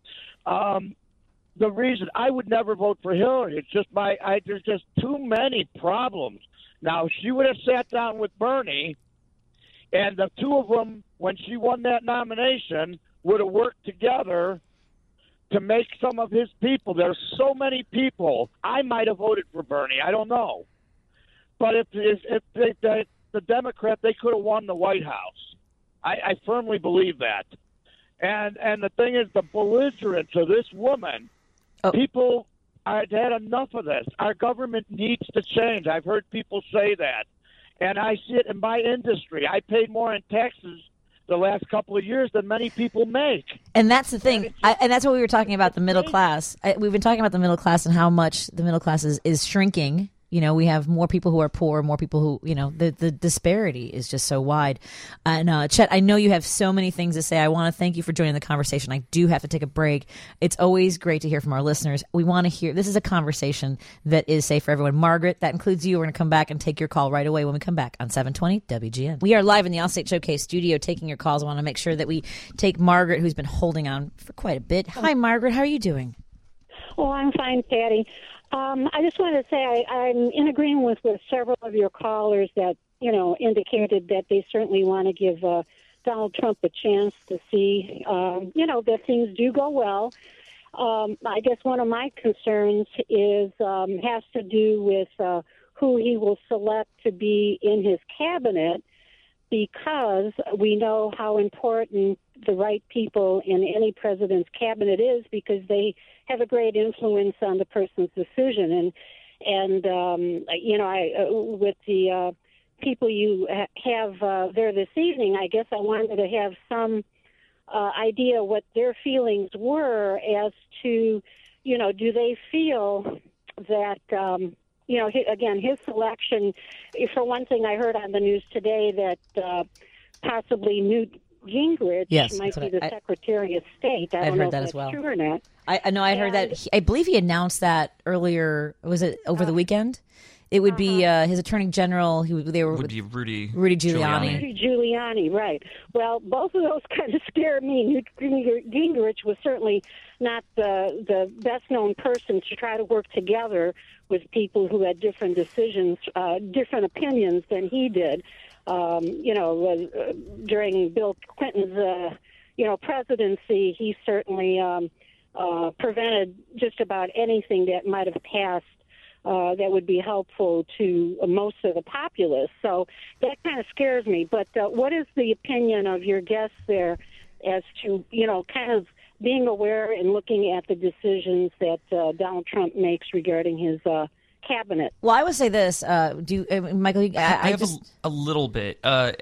The reason I would never vote for Hillary, it's just there's just too many problems. Now, she would have sat down with Bernie, and the two of them, when she won that nomination, would have worked together to make some of his people. There's so many people. I might have voted for Bernie. I don't know. But if the Democrat, they could have won the White House. I firmly believe that. And the thing is, the belligerence of this woman, people have had enough of this. Our government needs to change. I've heard people say that. And I see it in my industry. I paid more in taxes the last couple of years than many people make. And that's the thing. And that's what we were talking about, the middle class. We've been talking about the middle class and how much the middle class is shrinking. We have more people who are poor, more people who, the disparity is just so wide. And Chet, I know you have so many things to say. I want to thank you for joining the conversation. I do have to take a break. It's always great to hear from our listeners. We want to hear, this is a conversation that is safe for everyone. Margaret, that includes you. We're going to come back and take your call right away when we come back on 720 WGN. We are live in the Allstate Showcase studio taking your calls. I want to make sure that we take Margaret, who's been holding on for quite a bit. Hi, Margaret. How are you doing? Oh, I'm fine, Patty. I just wanted to say I'm in agreement with several of your callers that, indicated that they certainly want to give Donald Trump a chance to see, that things do go well. I guess one of my concerns has to do with who he will select to be in his cabinet, because we know how important the right people in any president's cabinet is, because they have a great influence on the person's decision. And with the people you have there this evening, I guess I wanted to have some idea what their feelings were as to, do they feel that, his selection. For one thing, I heard on the news today that possibly Newt Gingrich might be the Secretary of State. I don't know if that's true or not. I know I heard that. I believe he announced that earlier. Was it over the weekend? It would be his Attorney General. Would be Rudy Giuliani. Rudy Giuliani, right. Well, both of those kind of scared me. Newt Gingrich was certainly not the best-known person to try to work together with people who had different decisions, different opinions than he did. During Bill Clinton's presidency, he certainly prevented just about anything that might have passed that would be helpful to most of the populace. So that kind of scares me. But what is the opinion of your guests there as to, kind of being aware and looking at the decisions that Donald Trump makes regarding his cabinet? Well, I would say this, Michael. I have a little bit.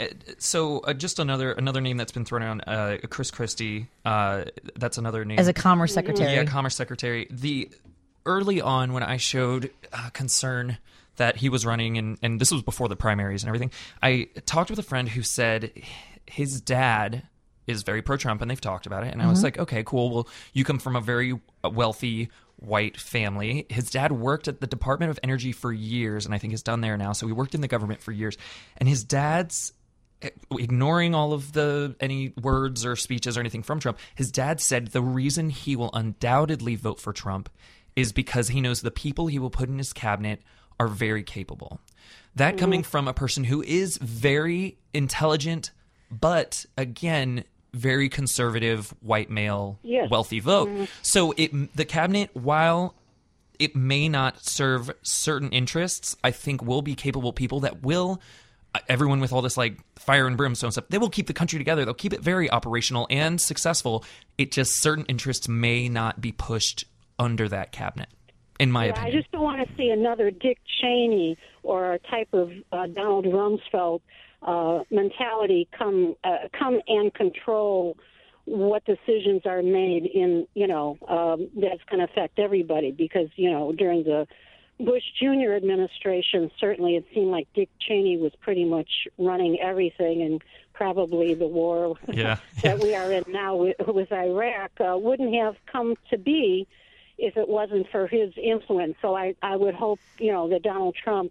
So just another name that's been thrown around, Chris Christie. That's another name as a Commerce Secretary. Yeah, Commerce Secretary. Early on, when I showed concern that he was running, and this was before the primaries and everything, I talked with a friend who said his dad is very pro-Trump, and they've talked about it. And I was like, okay, cool. Well, you come from a very wealthy white family. His dad worked at the Department of Energy for years, and I think is done there now. So he worked in the government for years. And his dad's, ignoring all of any words or speeches or anything from Trump, his dad said the reason he will undoubtedly vote for Trump is because he knows the people he will put in his cabinet are very capable. That coming from a person who is very intelligent, but again, very conservative, white male, wealthy vote. So the cabinet, while it may not serve certain interests, I think will be capable people that will, everyone with all this like fire and brimstone stuff, they will keep the country together. They'll keep it very operational and successful. It just, certain interests may not be pushed under that cabinet, in my opinion. I just don't want to see another Dick Cheney or a type of Donald Rumsfeld mentality come and control what decisions are made in, that's going to affect everybody. Because, during the Bush Jr. administration, certainly it seemed like Dick Cheney was pretty much running everything, and probably the war that we are in now with Iraq wouldn't have come to be if it wasn't for his influence. So I would hope, that Donald Trump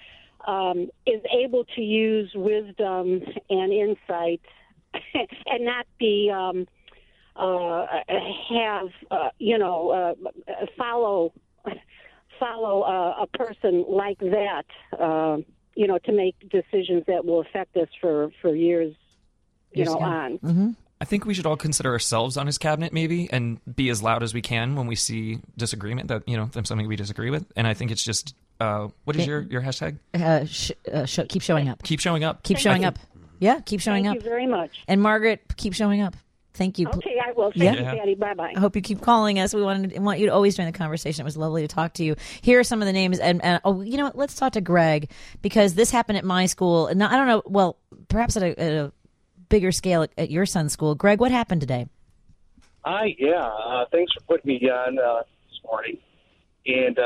is able to use wisdom and insight and not be follow a person like that, to make decisions that will affect us for years, on. Mm-hmm. I think we should all consider ourselves on his cabinet, maybe, and be as loud as we can when we see disagreement that, there's something we disagree with. And I think it's just, what is your hashtag? Keep showing up. Keep showing up. Keep showing up. Yeah, keep showing up. Thank you very much. And Margaret, keep showing up. Thank you. Okay, I will. Thank you, Patty. Bye-bye. I hope you keep calling us. We want you to always join the conversation. It was lovely to talk to you. Here are some of the names. And you know what? Let's talk to Greg, because this happened at my school. And I don't know, well, perhaps at a bigger scale at your son's school. Greg, what happened today? Thanks for putting me on this morning. And,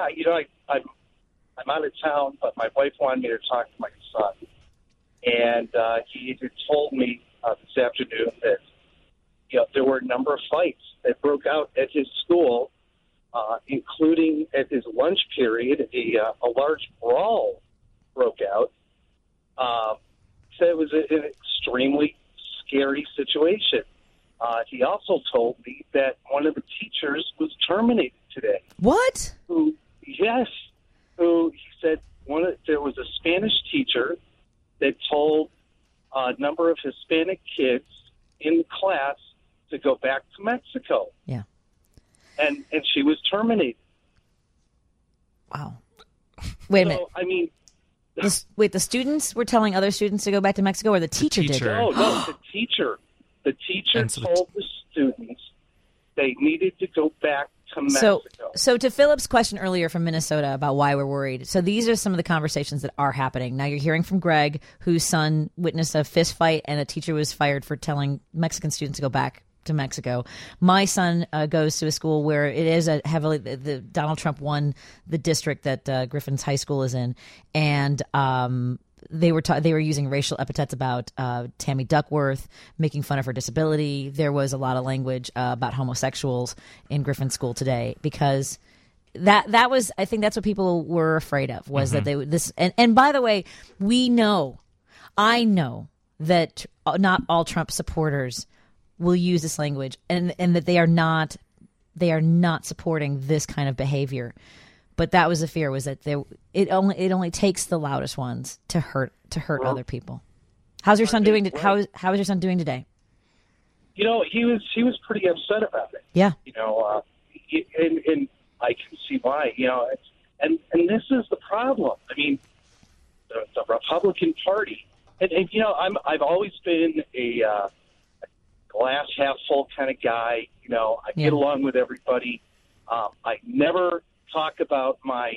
I'm out of town, but my wife wanted me to talk to my son. And he had told me this afternoon that, there were a number of fights that broke out at his school, including at his lunch period. A large brawl broke out. So it was an extremely scary situation. He also told me that one of the teachers was terminated today. What? Who he said there was a Spanish teacher that told a number of Hispanic kids in the class to go back to Mexico. Yeah. And she was terminated. Wow. Wait a minute. I mean, the students were telling other students to go back to Mexico, or the teacher did? No, the teacher. The teacher told the students they needed to go back to Mexico. So to Philip's question earlier from Minnesota about why we're worried, so these are some of the conversations that are happening. Now you're hearing from Greg, whose son witnessed a fist fight and a teacher was fired for telling Mexican students to go back to Mexico. My son goes to a school where it is a heavily the Donald Trump won the district that Griffin's high school is in, and they were using racial epithets about Tammy Duckworth, making fun of her disability. There was a lot of language about homosexuals in Griffin School today, because that was, I think that's what people were afraid of, was that and by the way, I know that not all Trump supporters will use this language, and that they are not supporting this kind of behavior. But that was the fear, was that it only takes the loudest ones to hurt other people. How's your son doing? How is your son doing today? he was pretty upset about it. Yeah. And I can see why. And this is the problem. I mean, the Republican Party, and I've always been a glass half full kind of guy. I get along with everybody. I never talk about my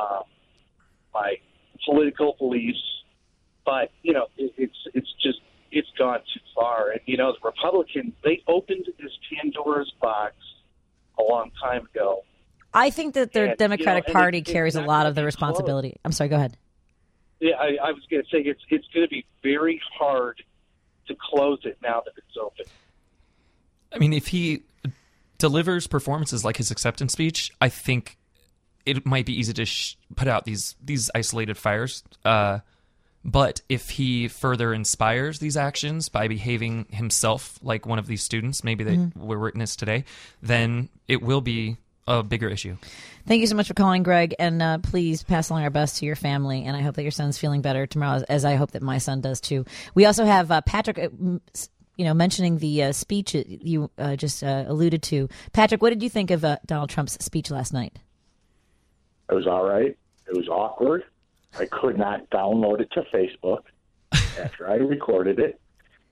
political beliefs, but it's gone too far. And the Republicans, they opened this Pandora's box a long time ago. I think that the Democratic Party carries a lot of the responsibility. I'm sorry, go ahead. Yeah, I was going to say it's going to be very hard to close it now that it's open. I mean, if he delivers performances like his acceptance speech, I think it might be easy to put out these isolated fires. But if he further inspires these actions by behaving himself like one of these students, maybe that were witnessed today, then it will be a bigger issue. Thank you so much for calling, Greg, and please pass along our best to your family, and I hope that your son's feeling better tomorrow, as I hope that my son does too. We also have Patrick, mentioning the speech you just alluded to. Patrick, what did you think of Donald Trump's speech last night? It was all right. It was awkward. I could not download it to Facebook after I recorded it.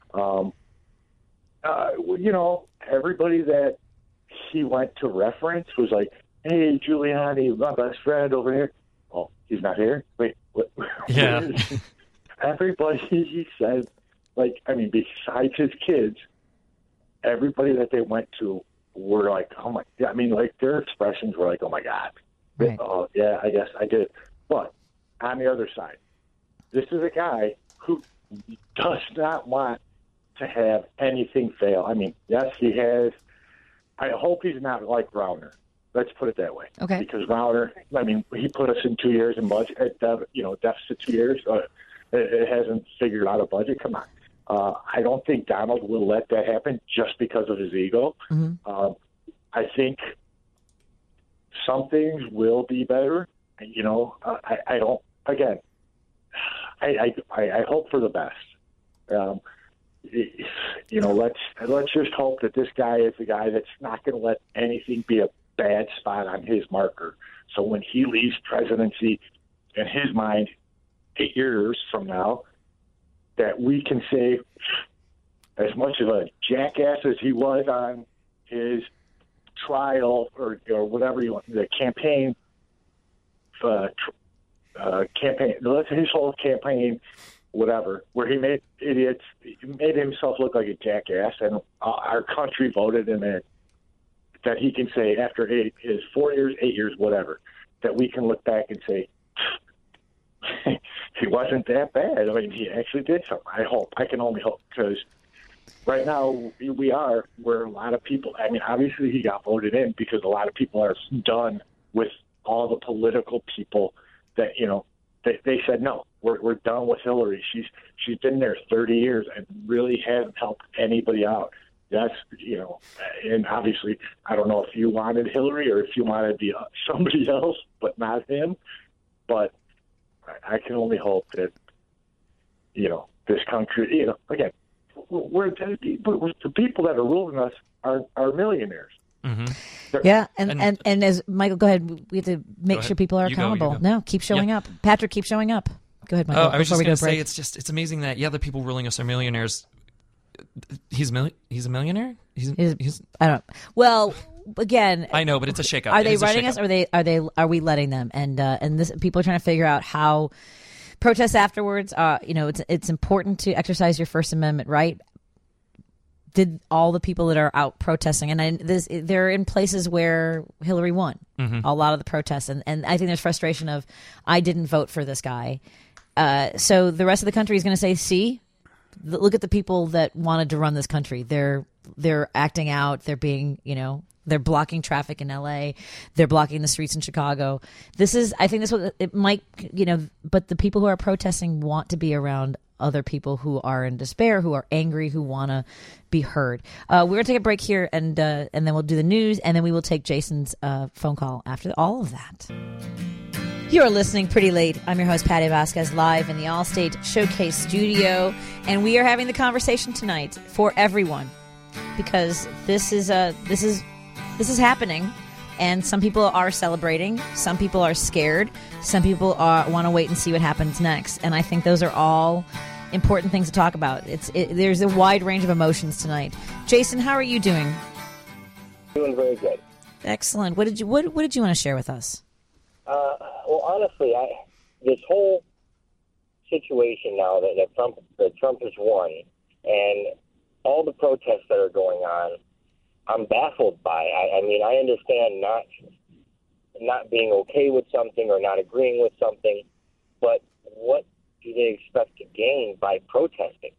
Everybody that he went to reference was like, hey, Giuliani, my best friend over here. Oh, he's not here? Wait, what? Yeah. Everybody he said, besides his kids, everybody that they went to were like, oh my, I mean, like their expressions were like, oh my God. Right. Oh, yeah, I guess I did. But on the other side, this is a guy who does not want to have anything fail. I mean, yes, he has. I hope he's not like Rauner. Let's put it that way. Okay. Because Rauner, he put us in 2 years in budget, deficit 2 years. It hasn't figured out a budget. Come on. I don't think Donald will let that happen just because of his ego. Mm-hmm. I think some things will be better. I don't. Again, I hope for the best. Let's just hope that this guy is the guy that's not going to let anything be a bad spot on his marker. So when he leaves presidency, in his mind, 8 years from now, that we can say, as much of a jackass as he was on his trial or whatever you want, the campaign, his whole campaign, whatever, where he made himself look like a jackass, and our country voted him in, that he can say after his 4 years, 8 years, whatever, that we can look back and say, he wasn't that bad. I mean, he actually did something. I can only hope, because right now we are where a lot of people, I mean, obviously he got voted in because a lot of people are done with all the political people that, they said, no, we're done with Hillary. She's been there 30 years and really hasn't helped anybody out. That's, and obviously, I don't know if you wanted Hillary or if you wanted somebody else, but not him. But I can only hope that, this country, again, the people that are ruling us are millionaires. Mm-hmm. Yeah, and as Michael, go ahead. We have to make sure people are accountable. You go. No, keep showing up. Patrick, keep showing up. Go ahead, Michael. Oh, I was just going to say, it's amazing that the people ruling us are millionaires. He's a millionaire. He's I don't. Well, again, I know, but it's a shakeup. Are they running us? Or are we letting them? And this people are trying to figure out how protests afterwards. It's important to exercise your First Amendment right. Did all the people that are out protesting, and they're in places where Hillary won, a lot of the protests, and I think there's frustration of, I didn't vote for this guy. So the rest of the country is going to say, see, look at the people that wanted to run this country. They're acting out. They're being, they're blocking traffic in LA. They're blocking the streets in Chicago. I think this what it might, but the people who are protesting want to be around other people who are in despair, who are angry, who want to be heard. We're going to take a break here, and then we'll do the news, and then we will take Jason's phone call after all of that. You're listening Pretty Late. I'm your host, Patty Vasquez, live in the Allstate Showcase studio, and we are having the conversation tonight for everyone. because this is happening. And some people are celebrating. Some people are scared. Some people want to wait and see what happens next. And I think those are all important things to talk about. There's a wide range of emotions tonight. Jason, how are you doing? Doing very good. Excellent. What did you want to share with us? Well, honestly, this whole situation now that Trump has won, and all the protests that are going on, I'm baffled by. I mean, I understand not being okay with something or not agreeing with something, but what do they expect to gain by protesting?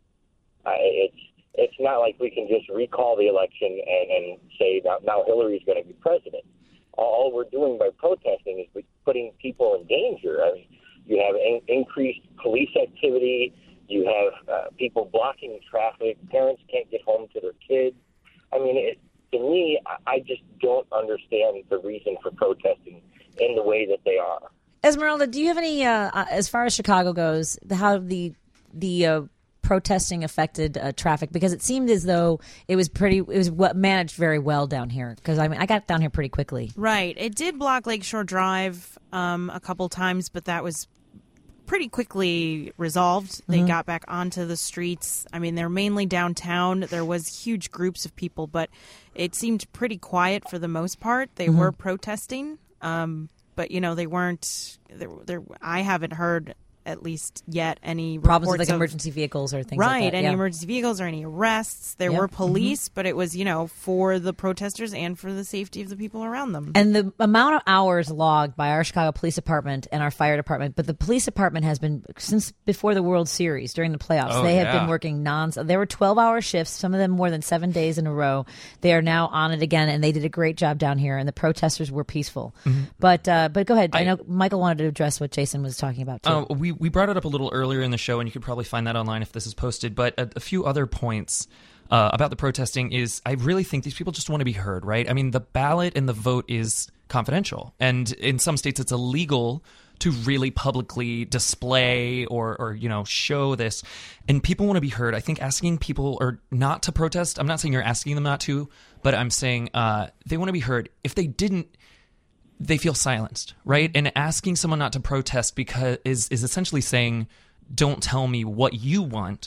It's not like we can just recall the election and say now Hillary's going to be president. All we're doing by protesting is putting people in danger. I mean, you have increased police activity. You have people blocking traffic. Parents can't get home to their kids. I mean, to me, I just don't understand the reason for protesting in the way that they are. Esmeralda, do you have any, as far as Chicago goes, how the protesting affected traffic? Because it seemed as though it was managed very well down here. Because I got down here pretty quickly. Right, it did block Lakeshore Drive a couple times, but that was pretty quickly resolved. They got back onto the streets. I mean, they're mainly downtown. There was huge groups of people, but it seemed pretty quiet for the most part. They were protesting, but they weren't. I haven't heard, at least yet, any problems with reports of emergency vehicles or things like that. Right, any emergency vehicles or any arrests. There were police, but it was, for the protesters and for the safety of the people around them. And the amount of hours logged by our Chicago Police Department and our fire department, but the police department has been, since before the World Series, during the playoffs, they have been working non-stop. There were 12-hour shifts, some of them more than 7 days in a row. They are now on it again, and they did a great job down here, and the protesters were peaceful. But go ahead. I know Michael wanted to address what Jason was talking about, too. We brought it up a little earlier in the show, and you could probably find that online if this is posted. But a few other points about the protesting is I really think these people just want to be heard, right? I mean, the ballot and the vote is confidential. And in some states, it's illegal to really publicly display or show this. And people want to be heard. I think asking people or not to protest, I'm not saying you're asking them not to, but I'm saying they want to be heard. If they didn't, they feel silenced, right? And asking someone not to protest because is essentially saying, don't tell me what you want.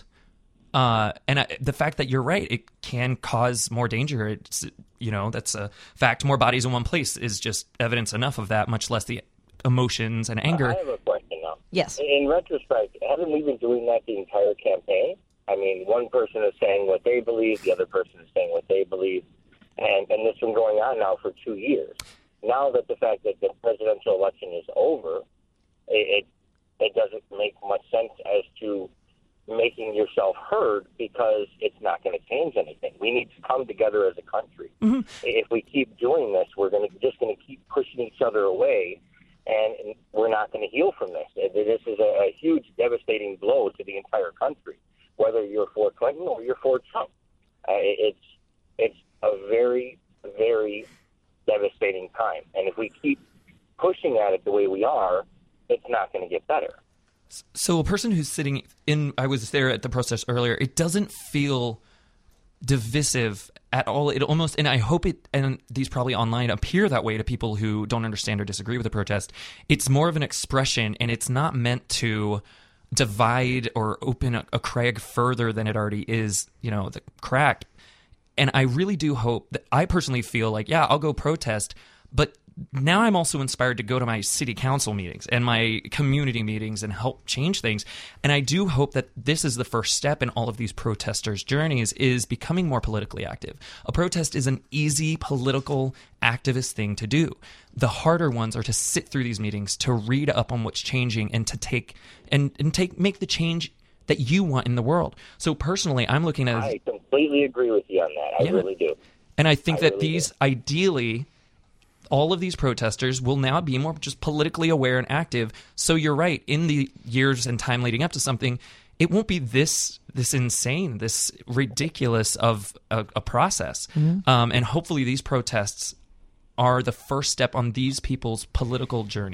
The fact that you're right, it can cause more danger. It's, that's a fact. More bodies in one place is just evidence enough of that, much less the emotions and anger. I have a question now. Yes. In retrospect, haven't we been doing that the entire campaign? I mean, one person is saying what they believe, the other person is saying what they believe, and this has been going on now for 2 years. Now that the fact that the presidential election is over, it doesn't make much sense as to making yourself heard because it's not going to change anything. We need to come together as a country. If we keep doing this, we're just going to keep pushing each other away, and we're not going to heal from this. This is a huge, devastating blow to the entire country, whether you're for Clinton or you're for Trump. It's a very, very devastating time. And if we keep pushing at it the way we are, it's not going to get better. So a person who's sitting in, I was there at the protest earlier, it doesn't feel divisive at all. It almost, and I hope it, and these probably online appear that way to people who don't understand or disagree with the protest. It's more of an expression, and it's not meant to divide or open a crack further than it already is, the crack. And I really do hope that I personally feel like, I'll go protest, but now I'm also inspired to go to my city council meetings and my community meetings and help change things. And I do hope that this is the first step in all of these protesters' journeys, is becoming more politically active. A protest is an easy political activist thing to do. The harder ones are to sit through these meetings, to read up on what's changing, and to make the change that you want in the world. So personally, I'm looking at... I completely agree with you on that. I really do. And I think that ideally, all of these protesters will now be more just politically aware and active. So you're right. In the years and time leading up to something, it won't be this insane, this ridiculous of a process. And hopefully these protests are the first step on these people's political journey.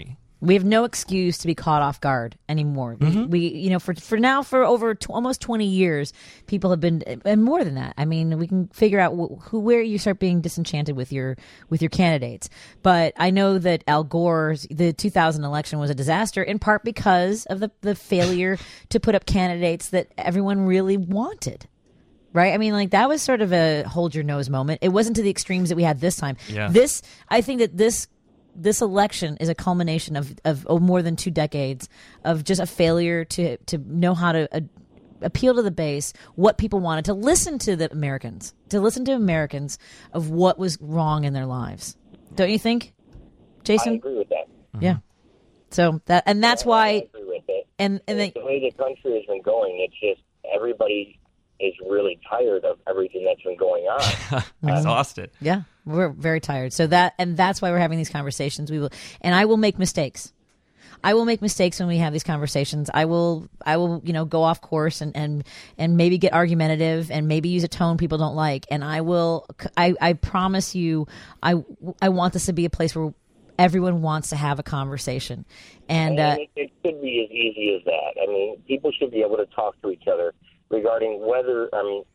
We have no excuse to be caught off guard anymore. We for now, for over almost 20 years, people have been, and more than that. I mean, we can figure out where you start being disenchanted with your candidates. But I know that Al Gore's, the 2000 election was a disaster, in part because of the failure to put up candidates that everyone really wanted. Right? I mean, like, that was sort of a hold your nose moment. It wasn't to the extremes that we had this time. Yeah. I think that this election is a culmination of more than 2 decades of just a failure to know how to appeal to the base, what people wanted, to listen to Americans of what was wrong in their lives. Don't you think, Jason? I agree with that. Yeah. So that's why. I agree with it. And the way the country has been going, it's just everybody is really tired of everything that's been going on. Exhausted. Yeah, we're very tired. So that's why we're having these conversations. I will make mistakes. I will make mistakes when we have these conversations. I will, go off course and maybe get argumentative and maybe use a tone people don't like. And I promise you, I want this to be a place where everyone wants to have a conversation. And it could be as easy as that. I mean, people should be able to talk to each other regarding whether,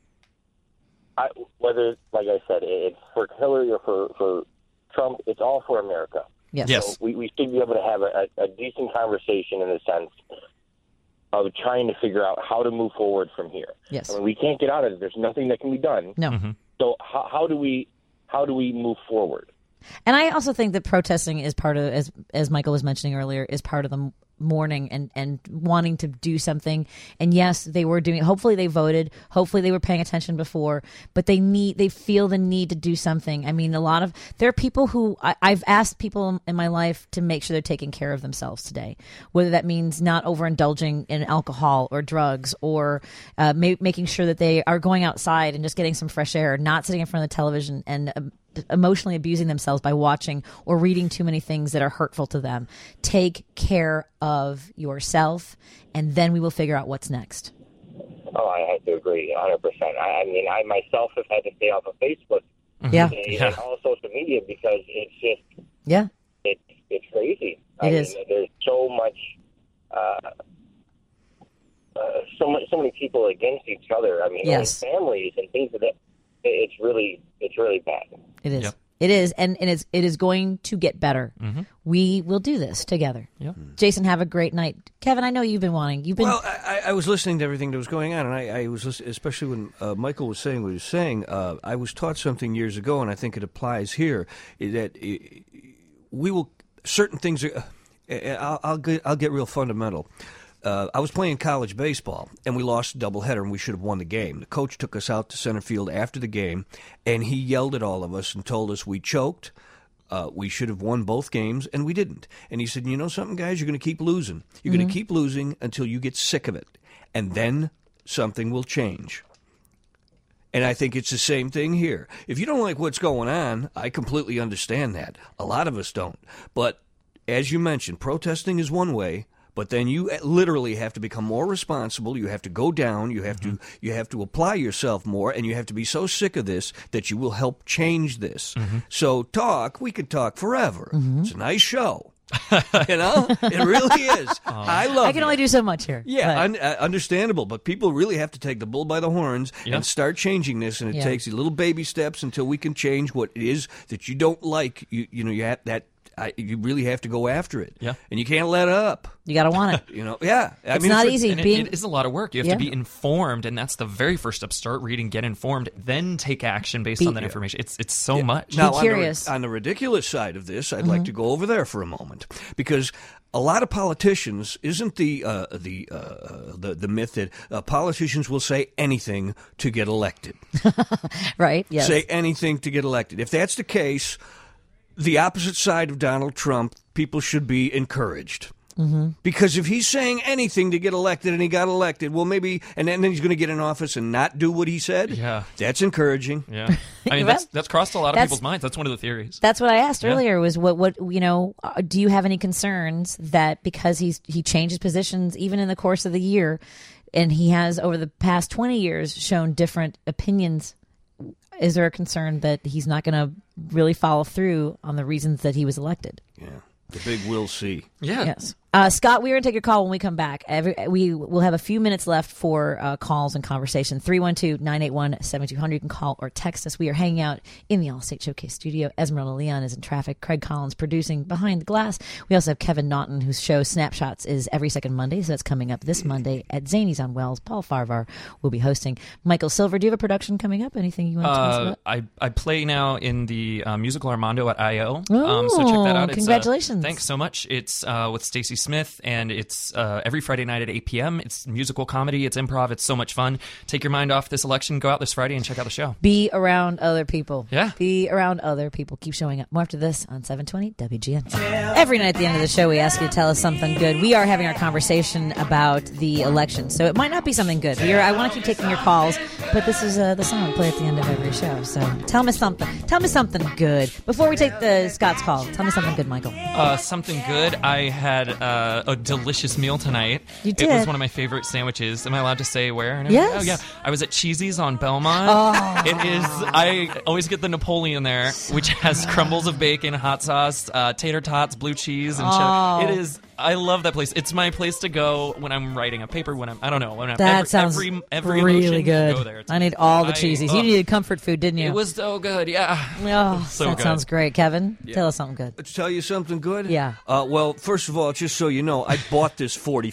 like I said, it's for Hillary or for Trump, it's all for America. Yes. So we should be able to have a decent conversation in the sense of trying to figure out how to move forward from here. Yes. I mean, we can't get out of it. There's nothing that can be done. No. So how do we move forward? And I also think that protesting is part of, as Michael was mentioning earlier, is part of the mourning and wanting to do something. And yes, they were doing it. Hopefully they voted. Hopefully they were paying attention before. But they feel the need to do something. I mean, there are people who I've asked people in my life to make sure they're taking care of themselves today. Whether that means not overindulging in alcohol or drugs, or making sure that they are going outside and just getting some fresh air, not sitting in front of the television and emotionally abusing themselves by watching or reading too many things that are hurtful to them. Take care of yourself, and then we will figure out what's next. Oh, I have to agree 100%. I mean, I myself have had to stay off of Facebook and all social media because it's just it's crazy. It is. There's so much, so many people against each other. I mean, families and things of that. It's really bad. It is. Yep. It is, and it is going to get better. Mm-hmm. We will do this together. Yep. Jason, have a great night. Kevin, I know you've been wanting. Well, I was listening to everything that was going on, and I was listening, especially when Michael was saying what he was saying. I was taught something years ago, and I think it applies here, that we will certain things. I'll get real fundamental. I was playing college baseball, and we lost a doubleheader, and we should have won the game. The coach took us out to center field after the game, and he yelled at all of us and told us we choked, we should have won both games, and we didn't. And he said, you know something, guys, you're going to keep losing. You're going to keep losing until you get sick of it, and then something will change. And I think it's the same thing here. If you don't like what's going on, I completely understand that. A lot of us don't. But as you mentioned, protesting is one way. But then you literally have to become more responsible. You have to go down. You have to apply yourself more, and you have to be so sick of this that you will help change this. Mm-hmm. So we could talk forever. Mm-hmm. It's a nice show. It really is. I love it. I can only do so much here. Yeah, understandable. But people really have to take the bull by the horns and start changing this. And it takes little baby steps until we can change what it is that you don't like. You have that. You really have to go after it. Yeah. And you can't let up. You got to want it. It's not easy. It is a lot of work. You have to be informed, and that's the very first step. Start reading, get informed, then take action based on that information. It's so much. Now, be curious. On the ridiculous side of this, I'd like to go over there for a moment, because a lot of politicians, isn't the myth that politicians will say anything to get elected? Right, yes. Say anything to get elected. If that's the case, the opposite side of Donald Trump, people should be encouraged. Mm-hmm. Because if he's saying anything to get elected and he got elected, well, maybe, and then he's going to get in office and not do what he said. Yeah, that's encouraging. Yeah, I mean that's crossed a lot of people's minds. That's one of the theories. That's what I asked earlier. Was what do you have any concerns that because he changes positions even in the course of the year, and he has over the past 20 years shown different opinions? Is there a concern that he's not going to really follow through on the reasons that he was elected? Yeah. The big we'll see. Yeah. Yes. Scott, we're going to take your call when we come back. We will have a few minutes left for calls and conversation. 312-981-7200. You can call or text us. We are hanging out in the Allstate Showcase studio. Esmeralda Leon is in traffic. Craig Collins producing Behind the Glass. We also have Kevin Naughton, whose show Snapshots is every second Monday. So that's coming up this Monday at Zany's on Wells. Paul Farvar will be hosting. Michael Silver, do you have a production coming up? Anything you want to tell us about? I play now in the musical Armando at I.O. So check that out. Congratulations. Thanks so much. It's with Stacey Smith, and it's every Friday night at 8 p.m. It's musical comedy. It's improv. It's so much fun. Take your mind off this election. Go out this Friday and check out the show. Be around other people. Yeah. Be around other people. Keep showing up. More after this on 720 WGN. Every night at the end of the show, we ask you to tell us something good. We are having our conversation about the election, so it might not be something good. I want to keep taking your calls, but this is the song we play at the end of every show. So tell me something. Tell me something good. Before we take the Scott's call, tell me something good, Michael. Something good. I had a delicious meal tonight. You did? It was one of my favorite sandwiches. Am I allowed to say where? Yes. Oh, yeah. I was at Cheesy's on Belmont. Oh. It is. I always get the Napoleon there, which has crumbles of bacon, hot sauce, tater tots, blue cheese, and cheddar. It is. I love that place. It's my place to go when I'm writing a paper. When that sounds every really good. Go there. I need all the cheesies. You needed comfort food, didn't you? It was so good. Yeah. Oh, so that good. sounds great, Kevin. Tell us something good. Let's tell you something good? Yeah. Well, first of all, just so you know, I bought this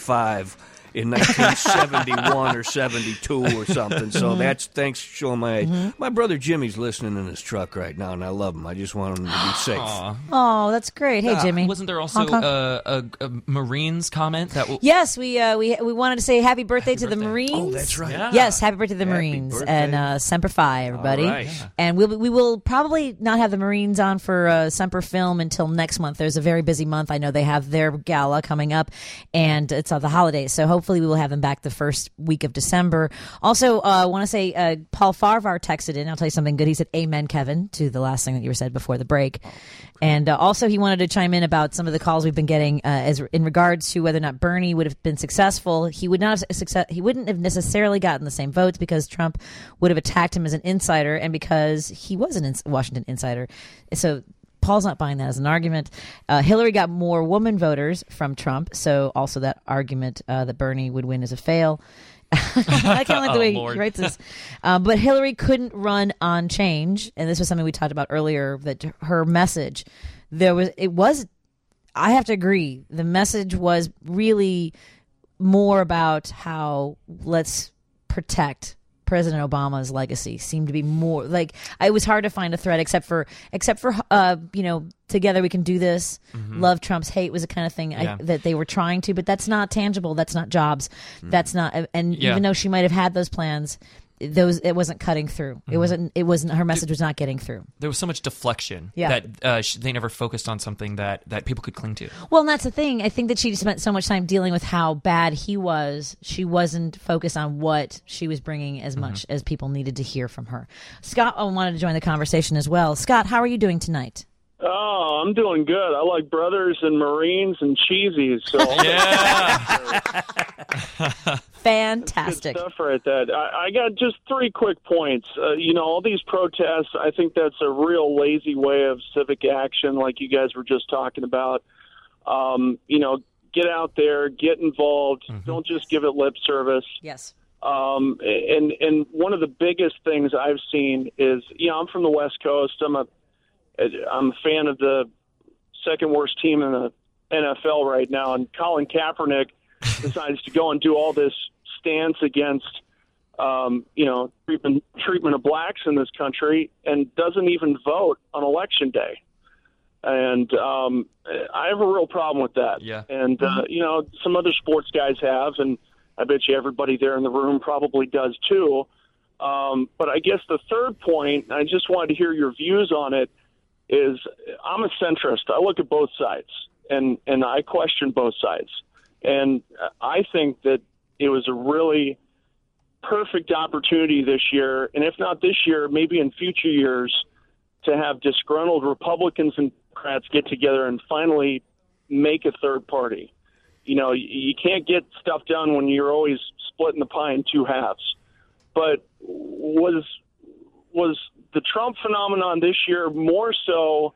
45 in 1971 or 72 or something. So that's thanks to showing my brother Jimmy's listening in his truck right now, and I love him. I just want him to be safe. Oh, that's great. Hey, Jimmy. Wasn't there also a Marines comment that? Yes, we wanted to say happy birthday to the Marines. Oh, that's right. Yeah. Yes, happy birthday to the Happy Marines birthday. and Semper Fi, everybody. All right. Yeah. And we will probably not have the Marines on for Semper Film until next month. There's a very busy month. I know they have their gala coming up, and it's the holidays. So hopefully we will have them back the first week of December. Also, I want to say Paul Farvar texted in. I'll tell you something good. He said, "Amen, Kevin," to the last thing that you said before the break. And also he wanted to chime in about some of the calls we've been getting as in regards to whether or not Bernie would have been successful. He would not have he wouldn't have necessarily gotten the same votes because Trump would have attacked him as an insider and because he was a Washington insider. So Paul's not buying that as an argument. Hillary got more woman voters from Trump, so also that argument that Bernie would win is a fail. I kind of like the way he writes this. But Hillary couldn't run on change, and this was something we talked about earlier, that her message, I have to agree, the message was really more about how let's protect President Obama's legacy. Seemed to be more like it was hard to find a thread except for together we can do this. Love Trump's hate was the kind of thing that they were trying to, but that's not tangible. That's not jobs. That's not. And even though she might have had those plans, it wasn't cutting through. It wasn't. Her message was not getting through. There was so much deflection that they never focused on something that people could cling to. Well, and that's the thing. I think that she spent so much time dealing with how bad he was. She wasn't focused on what she was bringing as much as people needed to hear from her. Scott wanted to join the conversation as well. Scott, how are you doing tonight? Oh, I'm doing good. I like Brothers and Marines and Cheesies. So Fantastic. Good stuff right there. I got just 3 quick points. All these protests, I think that's a real lazy way of civic action, like you guys were just talking about. Get out there, get involved. Don't just give it lip service. Yes. And one of the biggest things I've seen is, I'm from the West Coast. I'm a fan of the second worst team in the NFL right now, and Colin Kaepernick decides to go and do all this stance against, treatment of blacks in this country, and doesn't even vote on Election Day. And I have a real problem with that. Yeah. And some other sports guys have, and I bet you everybody there in the room probably does too. But I guess the third point, I just wanted to hear your views on it, is I'm a centrist. I look at both sides, and I question both sides. And I think that it was a really perfect opportunity this year, and if not this year, maybe in future years, to have disgruntled Republicans and Democrats get together and finally make a third party. You can't get stuff done when you're always splitting the pie in 2 halves. But was the Trump phenomenon this year more so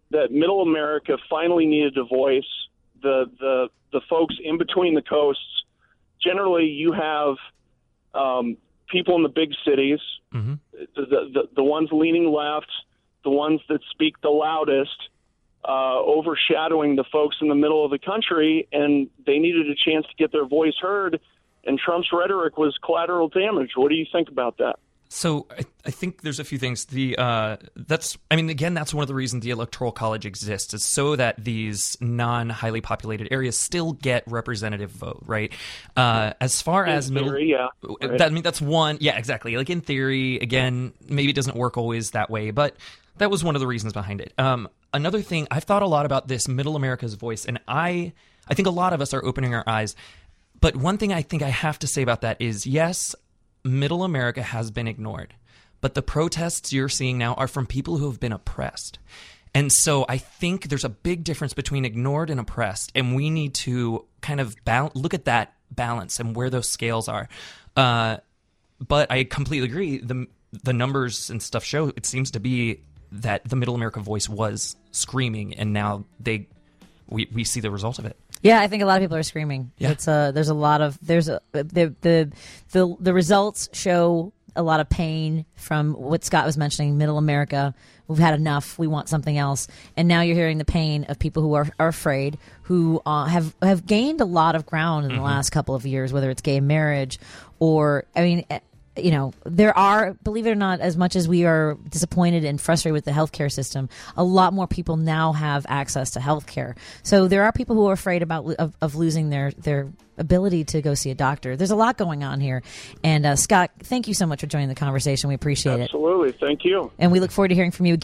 that Middle America finally needed a voice. The folks in between the coasts. Generally, you have people in the big cities, the ones leaning left, the ones that speak the loudest, overshadowing the folks in the middle of the country, and they needed a chance to get their voice heard. And Trump's rhetoric was collateral damage. What do you think about that? So I think there's a few things. That's one of the reasons the Electoral College exists, is so that these non-highly populated areas still get representative vote, right? As far as theory, right. That's one. Yeah, exactly. Like in theory, again, maybe it doesn't work always that way, but that was one of the reasons behind it. Another thing, I've thought a lot about this Middle America's voice, and I think a lot of us are opening our eyes. But one thing I think I have to say about that is, yes, Middle America has been ignored, but the protests you're seeing now are from people who have been oppressed. And so I think there's a big difference between ignored and oppressed, and we need to kind of look at that balance and where those scales are. But I completely agree. The numbers and stuff show it seems to be that the Middle America voice was screaming, and now we see the result of it. Yeah, I think a lot of people are screaming. Yeah. The results show a lot of pain from what Scott was mentioning, Middle America. We've had enough. We want something else. And now you're hearing the pain of people who are afraid, who have gained a lot of ground in the last couple of years, whether it's gay marriage or, there are, believe it or not, as much as we are disappointed and frustrated with the healthcare system, a lot more people now have access to healthcare. So there are people who are afraid of losing their ability to go see a doctor. There's a lot going on here. And Scott, thank you so much for joining the conversation. We appreciate it. Absolutely. Thank you. And we look forward to hearing from you